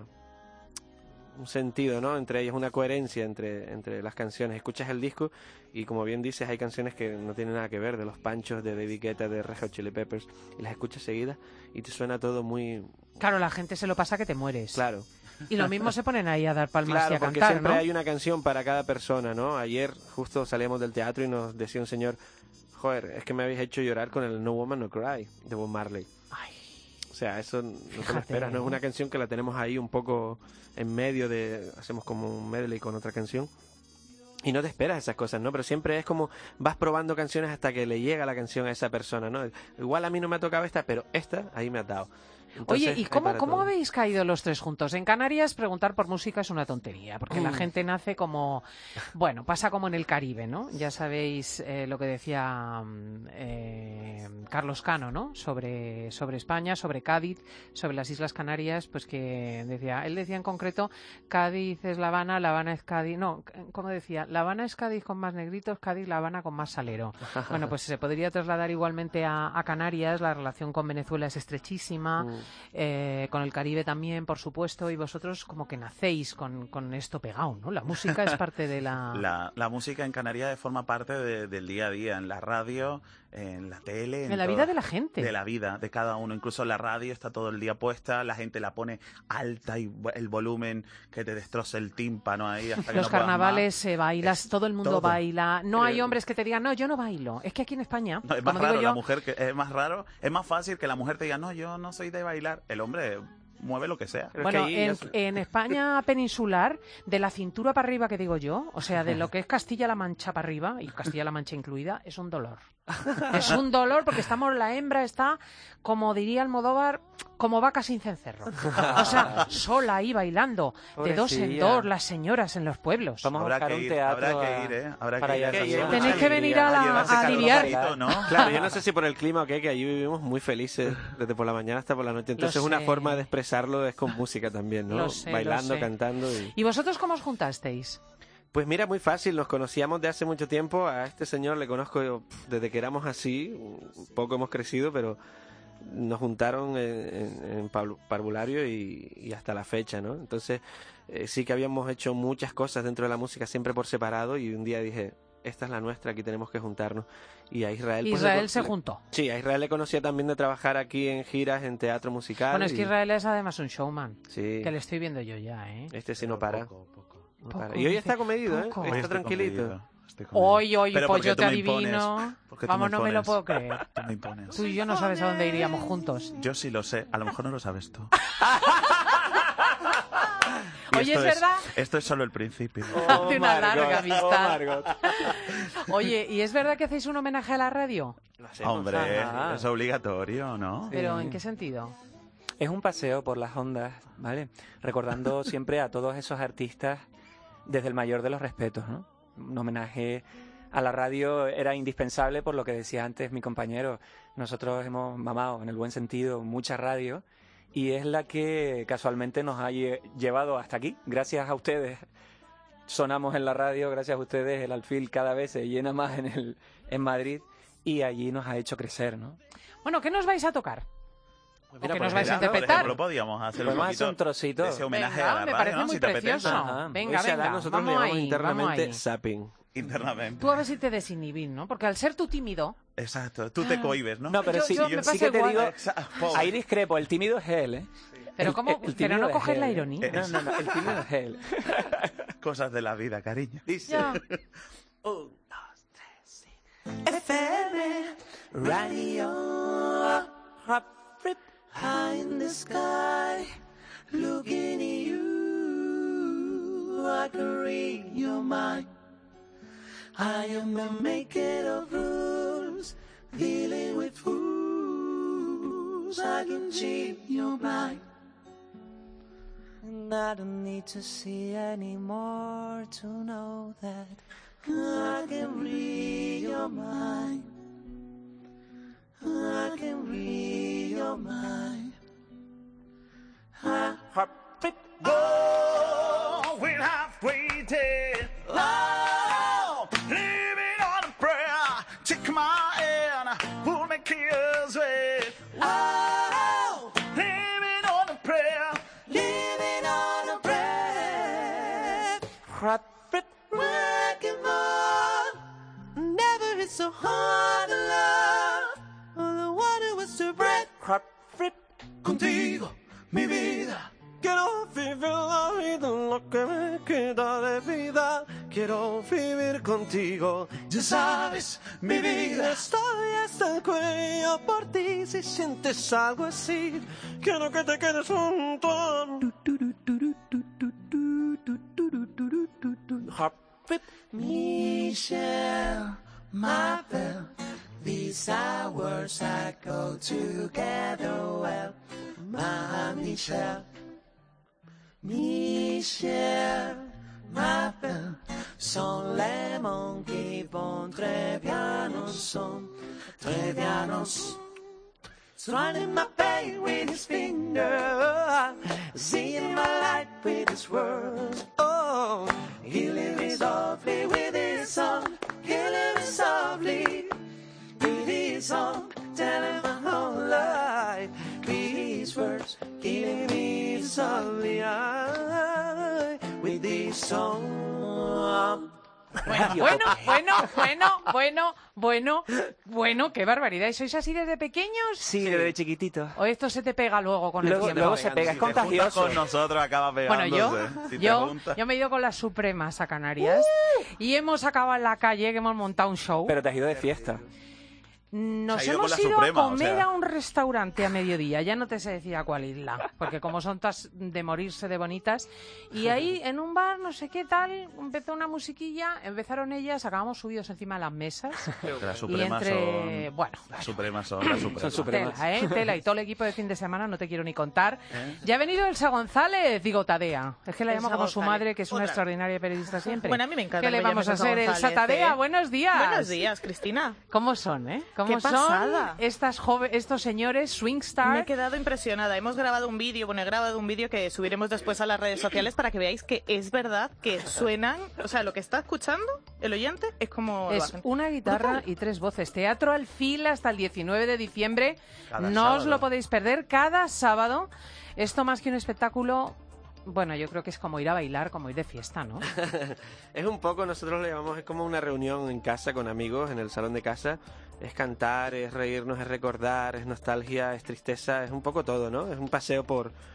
[SPEAKER 6] un sentido, ¿no? Entre ellos, una coherencia entre las canciones. Escuchas el disco y, como bien dices, hay canciones que no tienen nada que ver, de Los Panchos, de David Guetta, de Red Hot Chili Peppers, y las escuchas seguidas y te suena todo muy...
[SPEAKER 1] Claro, la gente se lo pasa que te mueres.
[SPEAKER 6] Claro.
[SPEAKER 1] Y lo mismo se ponen ahí a dar palmas
[SPEAKER 6] Claro,
[SPEAKER 1] y a
[SPEAKER 6] porque
[SPEAKER 1] cantar,
[SPEAKER 6] siempre
[SPEAKER 1] ¿no?
[SPEAKER 6] hay una canción para cada persona, ¿no? Ayer justo salíamos del teatro y nos decía un señor, joder, es que me habéis hecho llorar con el No Woman No Cry de Bob Marley. O sea, eso no te lo esperas, no es una canción que la tenemos ahí un poco en medio hacemos como un medley con otra canción. Y no te esperas esas cosas, ¿no? Pero siempre es como vas probando canciones hasta que le llega la canción a esa persona, ¿no? Igual a mí no me ha tocado esta, pero esta ahí me ha dado. Entonces,
[SPEAKER 1] Oye, ¿y
[SPEAKER 6] hay
[SPEAKER 1] cómo
[SPEAKER 6] para todo.
[SPEAKER 1] habéis caído los tres juntos? En Canarias preguntar por música es una tontería, porque la gente nace como... Bueno, pasa como en el Caribe, ¿no? Ya sabéis lo que decía Carlos Cano, ¿no? Sobre España, sobre Cádiz, sobre las Islas Canarias, pues que él decía en concreto, Cádiz es La Habana es Cádiz... No, ¿cómo decía? La Habana es Cádiz con más negritos, Cádiz La Habana con más salero. Bueno, pues se podría trasladar igualmente a Canarias, la relación con Venezuela es estrechísima, con el Caribe también, por supuesto, y vosotros como que nacéis con esto pegado, ¿no? La música es parte de la...
[SPEAKER 7] La música en Canarias forma parte del día a día, en la radio, en la tele...
[SPEAKER 1] En la vida de la gente.
[SPEAKER 7] De la vida, de cada uno. Incluso la radio está todo el día puesta, la gente la pone alta y el volumen que te destroza el tímpano ahí hasta que
[SPEAKER 1] Los
[SPEAKER 7] no puedas
[SPEAKER 1] carnavales
[SPEAKER 7] más.
[SPEAKER 1] se baila, todo el mundo
[SPEAKER 7] todo.
[SPEAKER 1] baila. No hay
[SPEAKER 7] Creo-
[SPEAKER 1] hombres que te digan, no, yo no bailo. Es que aquí en España,
[SPEAKER 7] No, es más
[SPEAKER 1] como digo
[SPEAKER 7] raro
[SPEAKER 1] yo,
[SPEAKER 7] la mujer, es más raro, es más fácil que la mujer te diga, no, yo no soy de bailar. El hombre mueve lo que sea.
[SPEAKER 1] bueno, en España peninsular, de la cintura para arriba que digo yo, o sea, de lo que es Castilla-La Mancha para arriba, y Castilla-La Mancha incluida, es un dolor. Es un dolor porque la hembra está, como diría Almodóvar, como vaca sin cencerro. O sea, sola ahí bailando, de dos en
[SPEAKER 6] Pobrecilla.
[SPEAKER 1] dos, las señoras en los pueblos.
[SPEAKER 6] Vamos a
[SPEAKER 7] Habrá
[SPEAKER 6] buscar
[SPEAKER 7] que
[SPEAKER 6] un
[SPEAKER 7] ir,
[SPEAKER 6] teatro
[SPEAKER 7] habrá que ir, ¿eh? Habrá
[SPEAKER 6] para
[SPEAKER 7] que ir.
[SPEAKER 6] allá también.
[SPEAKER 1] Tenéis que venir a aliviar.
[SPEAKER 7] ¿no?
[SPEAKER 6] Claro, yo no sé si por el clima o qué, que allí vivimos muy felices desde por la mañana hasta por la noche. Entonces
[SPEAKER 1] Lo
[SPEAKER 6] una
[SPEAKER 1] sé.
[SPEAKER 6] forma de expresarlo es con música también, ¿no?
[SPEAKER 1] Lo sé,
[SPEAKER 6] Bailando,
[SPEAKER 1] lo sé.
[SPEAKER 6] cantando.
[SPEAKER 1] ¿Y vosotros cómo os juntasteis?
[SPEAKER 6] Pues mira, muy fácil, nos conocíamos de hace mucho tiempo, a este señor le conozco desde que éramos así, un poco hemos crecido, pero nos juntaron en parvulario y hasta la fecha, ¿no? Entonces sí que habíamos hecho muchas cosas dentro de la música, siempre por separado, y un día dije, esta es la nuestra, aquí tenemos que juntarnos. Y a Israel... pues,
[SPEAKER 1] Israel se juntó.
[SPEAKER 6] Sí, a Israel le conocía también de trabajar aquí en giras, en teatro musical.
[SPEAKER 1] Bueno, es que Israel es además un showman,
[SPEAKER 6] Sí.
[SPEAKER 1] que le estoy viendo yo ya, ¿eh?
[SPEAKER 6] Este sí no para. No para.
[SPEAKER 1] Poco,
[SPEAKER 6] Y hoy
[SPEAKER 1] dice,
[SPEAKER 6] está comedido,
[SPEAKER 1] poco.
[SPEAKER 6] ¿eh? Hoy está tranquilito.
[SPEAKER 1] Hoy,
[SPEAKER 7] Pero
[SPEAKER 1] pues
[SPEAKER 7] porque
[SPEAKER 1] yo
[SPEAKER 7] tú
[SPEAKER 1] te
[SPEAKER 7] me impones,
[SPEAKER 1] adivino.
[SPEAKER 7] porque tú
[SPEAKER 1] Vamos,
[SPEAKER 7] me
[SPEAKER 1] no me lo
[SPEAKER 7] impones.
[SPEAKER 1] puedo creer.
[SPEAKER 7] Tú me impones.
[SPEAKER 1] Tú y yo no sabes a dónde iríamos juntos.
[SPEAKER 7] Yo sí lo sé, a lo mejor no lo sabes tú.
[SPEAKER 1] Oye, ¿es verdad?
[SPEAKER 7] Esto es solo el principio.
[SPEAKER 1] Hace una larga amistad.
[SPEAKER 6] Margot.
[SPEAKER 1] Oye, ¿y es verdad que hacéis un homenaje a la radio?
[SPEAKER 7] Hombre, es obligatorio, ¿no?
[SPEAKER 1] ¿Pero en qué sentido?
[SPEAKER 2] Es un paseo por las ondas, ¿vale? Recordando siempre a todos esos artistas desde el mayor de los respetos, ¿no? Un homenaje a la radio era indispensable por lo que decía antes mi compañero. Nosotros hemos mamado, en el buen sentido, mucha radio y es la que casualmente nos ha llevado hasta aquí. Gracias a ustedes sonamos en la radio, gracias a ustedes el Alfil cada vez se llena más en Madrid y allí nos ha hecho crecer, ¿no?
[SPEAKER 1] Bueno, ¿qué nos vais a tocar?
[SPEAKER 7] Pues
[SPEAKER 1] ¿O qué nos vais a interpretar?
[SPEAKER 7] Podíamos hacer
[SPEAKER 2] Podemos hacer un trocito
[SPEAKER 7] de ese homenaje
[SPEAKER 1] Venga,
[SPEAKER 7] a la
[SPEAKER 1] me
[SPEAKER 7] radio,
[SPEAKER 1] parece
[SPEAKER 7] ¿no?
[SPEAKER 1] muy
[SPEAKER 7] Si te
[SPEAKER 1] precioso.
[SPEAKER 7] apetece.
[SPEAKER 1] Ajá. Venga,
[SPEAKER 6] Hoy se hará,
[SPEAKER 1] venga,
[SPEAKER 6] nosotros
[SPEAKER 1] vamos
[SPEAKER 6] le llamamos
[SPEAKER 1] ahí,
[SPEAKER 6] internamente
[SPEAKER 1] vamos ahí.
[SPEAKER 6] zapping.
[SPEAKER 7] Internamente.
[SPEAKER 1] Tú a ver si te desinhibís, ¿no? Porque al ser tú tímido...
[SPEAKER 7] Exacto, tú te cohibes, ¿no?
[SPEAKER 2] No, pero
[SPEAKER 1] Yo-
[SPEAKER 2] sí,
[SPEAKER 1] yo me
[SPEAKER 2] sí
[SPEAKER 1] pasa
[SPEAKER 2] que te
[SPEAKER 1] igual.
[SPEAKER 2] digo,
[SPEAKER 7] Pobre.
[SPEAKER 2] ahí discrepo, el tímido es él, ¿eh?
[SPEAKER 1] Pero ¿cómo?
[SPEAKER 2] El
[SPEAKER 1] Pero
[SPEAKER 2] tímido
[SPEAKER 1] no
[SPEAKER 2] es
[SPEAKER 1] coges
[SPEAKER 2] él.
[SPEAKER 1] la ironía.
[SPEAKER 2] No, el tímido es él.
[SPEAKER 7] Cosas de la vida, cariño.
[SPEAKER 1] Ya.
[SPEAKER 23] FM radio, high in the sky, looking at you, I can read your mind. I am a maker of rules, dealing with fools, I can cheat your mind. And I don't need to see anymore to know that I can read your mind. I can read your mind.
[SPEAKER 7] Oh, when I've waited, oh, living on a prayer, take my hand, pull me kiss with. Oh, living on a prayer,
[SPEAKER 23] Living on a breath, working on. Never it's so hard to love. All I wanted was to breath.
[SPEAKER 6] Contigo, mi vida. Quiero vivir la vida, lo que me queda de vida. Quiero vivir contigo. Ya sabes, mi vida. Estoy hasta el cuello por ti. Si sientes algo así, quiero que te quedes junto.
[SPEAKER 23] Michelle, my belle, these are words that go together well. My Michelle, Michelle, ma belle, sont les mots qui vont très bien ensemble, très bien ensemble. Swallowing my pain with his finger, seeing my light with his words. Oh, killing me softly with his song, killing me softly with his song, telling my whole life with his words, killing me softly with his song.
[SPEAKER 1] Bueno, qué barbaridad. ¿Y sois así desde pequeños?
[SPEAKER 2] Sí, desde chiquitito.
[SPEAKER 1] ¿O esto se te pega luego con el tiempo?
[SPEAKER 2] Luego se pega, es contagioso.
[SPEAKER 7] Con nosotros acaba
[SPEAKER 1] Bueno,
[SPEAKER 7] pegándose.
[SPEAKER 1] yo me he ido con las Supremas a Canarias y hemos acabado en la calle, que hemos montado un show.
[SPEAKER 2] Pero te has ido de fiesta.
[SPEAKER 1] Nos
[SPEAKER 7] Se ha ido con
[SPEAKER 1] hemos
[SPEAKER 7] la
[SPEAKER 1] ido
[SPEAKER 7] Suprema,
[SPEAKER 1] a comer
[SPEAKER 7] o sea.
[SPEAKER 1] a un restaurante a mediodía, ya no te sé decir a cuál isla, porque como son todas de morirse de bonitas, y ahí en un bar, no sé qué tal, empezó una musiquilla, empezaron ellas, acabamos subidos encima de las mesas,
[SPEAKER 7] Las
[SPEAKER 1] y
[SPEAKER 7] Supremas
[SPEAKER 1] entre,
[SPEAKER 7] son...
[SPEAKER 1] bueno,
[SPEAKER 7] Las Supremas son las Supremas.
[SPEAKER 2] Son Supremas.
[SPEAKER 1] tela, y todo el equipo de fin de semana, no te quiero ni contar. Ya ha venido Elsa González, digo Tadea, es que la llamo
[SPEAKER 12] Elsa
[SPEAKER 1] como su
[SPEAKER 12] González.
[SPEAKER 1] madre, que es una
[SPEAKER 12] Otra.
[SPEAKER 1] extraordinaria periodista siempre.
[SPEAKER 12] Bueno, a mí me encanta
[SPEAKER 1] ¿Qué
[SPEAKER 12] que
[SPEAKER 1] le
[SPEAKER 12] me
[SPEAKER 1] vamos a
[SPEAKER 12] llames Elsa
[SPEAKER 1] hacer, Elsa
[SPEAKER 12] González,
[SPEAKER 1] Tadea?
[SPEAKER 12] ¿eh?
[SPEAKER 1] Buenos días.
[SPEAKER 12] Buenos días, Cristina.
[SPEAKER 1] ¿Cómo son, ¿Cómo
[SPEAKER 12] ¡Qué
[SPEAKER 1] son
[SPEAKER 12] pasada!
[SPEAKER 1] estos señores Swingstar?
[SPEAKER 12] Me he quedado impresionada. Hemos grabado un vídeo, he grabado un vídeo que subiremos después a las redes sociales para que veáis que es verdad que suenan, o sea, lo que está escuchando el oyente es como lo
[SPEAKER 1] Es
[SPEAKER 12] hacen.
[SPEAKER 1] una guitarra
[SPEAKER 12] Brutal.
[SPEAKER 1] y 3 voces. Teatro Alfil hasta el 19 de diciembre.
[SPEAKER 7] Cada
[SPEAKER 1] No os
[SPEAKER 7] sábado.
[SPEAKER 1] lo podéis perder cada sábado. Esto más que un espectáculo, bueno, yo creo que es como ir a bailar, como ir de fiesta, ¿no?
[SPEAKER 6] Es un poco, nosotros le llamamos, es como una reunión en casa con amigos, en el salón de casa. Es cantar, es reírnos, es recordar, es nostalgia, es tristeza, es un poco todo, ¿no? Es un paseo por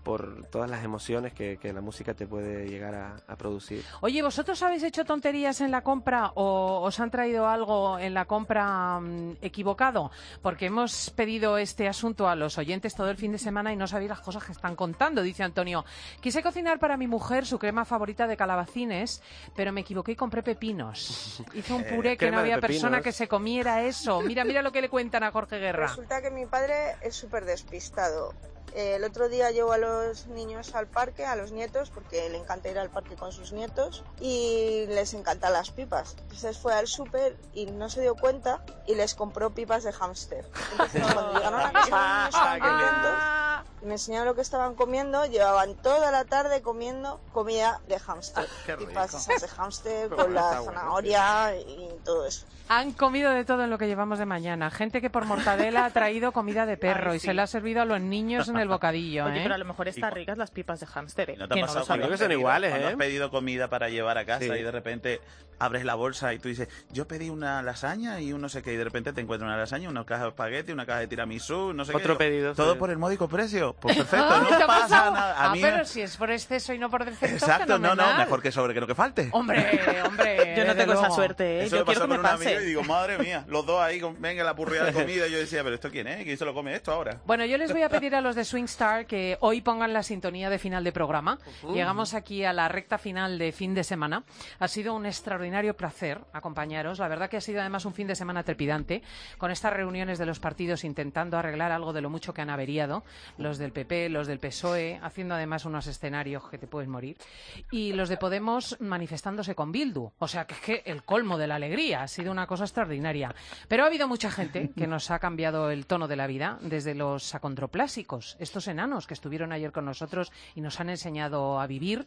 [SPEAKER 6] por todas las emociones que la música te puede llegar a producir.
[SPEAKER 1] Oye, ¿vosotros habéis hecho tonterías en la compra o os han traído algo en la compra equivocado? Porque hemos pedido este asunto a los oyentes todo el fin de semana y no sabéis las cosas que están contando. Dice Antonio, quise cocinar para mi mujer su crema favorita de calabacines, pero me equivoqué y compré pepinos. Hice un puré que no había persona que se comiera eso. Mira lo que le cuentan a Jorge Guerra.
[SPEAKER 8] Resulta que mi padre es súper despistado. El otro día llevo a los niños al parque, a los nietos, porque le encanta ir al parque con sus nietos y les encantan las pipas. Entonces fue al súper y no se dio cuenta y les compró pipas de hámster. Entonces cuando llegaron a casa los niños estaban contentos y me enseñaron lo que estaban comiendo. Llevaban toda la tarde comiendo comida de hámster. Pipas esas de hámster con la zanahoria y todo eso.
[SPEAKER 1] Han comido de todo en lo que llevamos de mañana. Gente que por mortadela ha traído comida de perro y se la ha servido a los niños en el bocadillo.
[SPEAKER 12] Oye, pero a lo mejor están ricas las pipas de hámster.
[SPEAKER 7] ¿No te ha pasado cuando has pedido comida para llevar a casa
[SPEAKER 6] Sí.
[SPEAKER 7] y de repente abres la bolsa y tú dices, yo pedí una lasaña y un no sé qué, y de repente te encuentras una lasaña, una caja de espagueti, una caja de tiramisú, no sé
[SPEAKER 6] Otro
[SPEAKER 7] qué.
[SPEAKER 6] pedido,
[SPEAKER 7] Todo
[SPEAKER 6] sí.
[SPEAKER 7] por el módico precio. Pues perfecto,
[SPEAKER 1] ¿Te
[SPEAKER 7] no
[SPEAKER 1] ha
[SPEAKER 7] pasa
[SPEAKER 1] pasado?
[SPEAKER 7] nada. A mí
[SPEAKER 1] pero si es por exceso y no por defecto,
[SPEAKER 7] exacto, no,
[SPEAKER 1] fenomenal.
[SPEAKER 7] mejor que sobre que no que falte.
[SPEAKER 1] Hombre.
[SPEAKER 12] Yo no
[SPEAKER 1] desde
[SPEAKER 12] tengo esa
[SPEAKER 1] luego.
[SPEAKER 12] suerte, ¿eh?
[SPEAKER 7] Eso
[SPEAKER 12] Yo
[SPEAKER 7] me
[SPEAKER 12] quiero
[SPEAKER 7] pasó
[SPEAKER 12] que me
[SPEAKER 7] con un amigo
[SPEAKER 12] pase.
[SPEAKER 7] y digo, madre mía, los dos ahí, venga la purria de comida. Y yo decía, pero ¿esto quién es? ¿Quién se lo come esto ahora?
[SPEAKER 1] Bueno, yo les voy a pedir a los de SwingStar que hoy pongan la sintonía de final de programa. Llegamos aquí a la recta final de fin de semana. Ha sido un extraordinario placer acompañaros. La verdad que ha sido además un fin de semana trepidante, con estas reuniones de los partidos intentando arreglar algo de lo mucho que han averiado. Los del PP, los del PSOE, haciendo además unos escenarios que te puedes morir. Y los de Podemos manifestándose con Bildu. O sea, que es que el colmo de la alegría. Ha sido una cosa extraordinaria. Pero ha habido mucha gente que nos ha cambiado el tono de la vida, desde los acondroplásicos, estos enanos que estuvieron ayer con nosotros y nos han enseñado a vivir,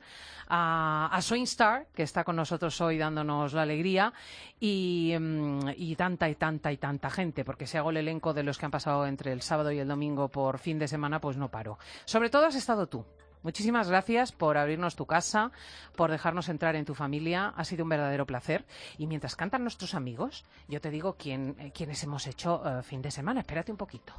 [SPEAKER 1] a SwingStar, que está con nosotros hoy dándonos la alegría, y tanta gente, porque si hago el elenco de los que han pasado entre el sábado y el domingo por fin de semana, pues no paro. Sobre todo has estado tú. Muchísimas gracias por abrirnos tu casa, por dejarnos entrar en tu familia. Ha sido un verdadero placer. Y mientras cantan nuestros amigos, yo te digo quiénes hemos hecho fin de semana. Espérate un poquito.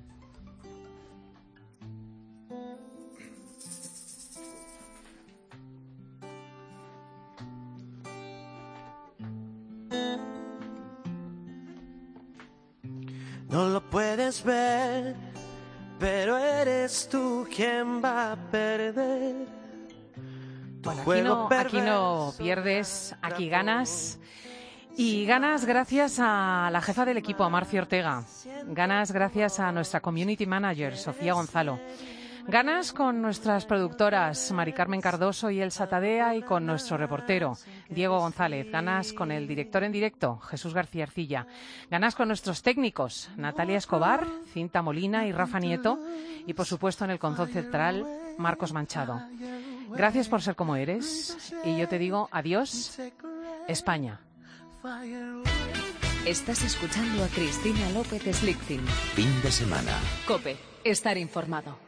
[SPEAKER 23] No lo puedes ver, pero eres tú quien va a perder.
[SPEAKER 1] Bueno, aquí no pierdes, aquí ganas. Y ganas gracias a la jefa del equipo, a Marci Ortega. Ganas gracias a nuestra community manager, Sofía Gonzalo. Ganas con nuestras productoras, Mari Carmen Cardoso y Elsa Tadea, y con nuestro reportero, Diego González. Ganas con el director en directo, Jesús García Arcilla. Ganas con nuestros técnicos, Natalia Escobar, Cinta Molina y Rafa Nieto. Y, por supuesto, en el control central, Marcos Manchado. Gracias por ser como eres. Y yo te digo adiós, España.
[SPEAKER 3] Estás escuchando a Cristina López Slichting.
[SPEAKER 4] Fin de semana.
[SPEAKER 3] COPE. Estar informado.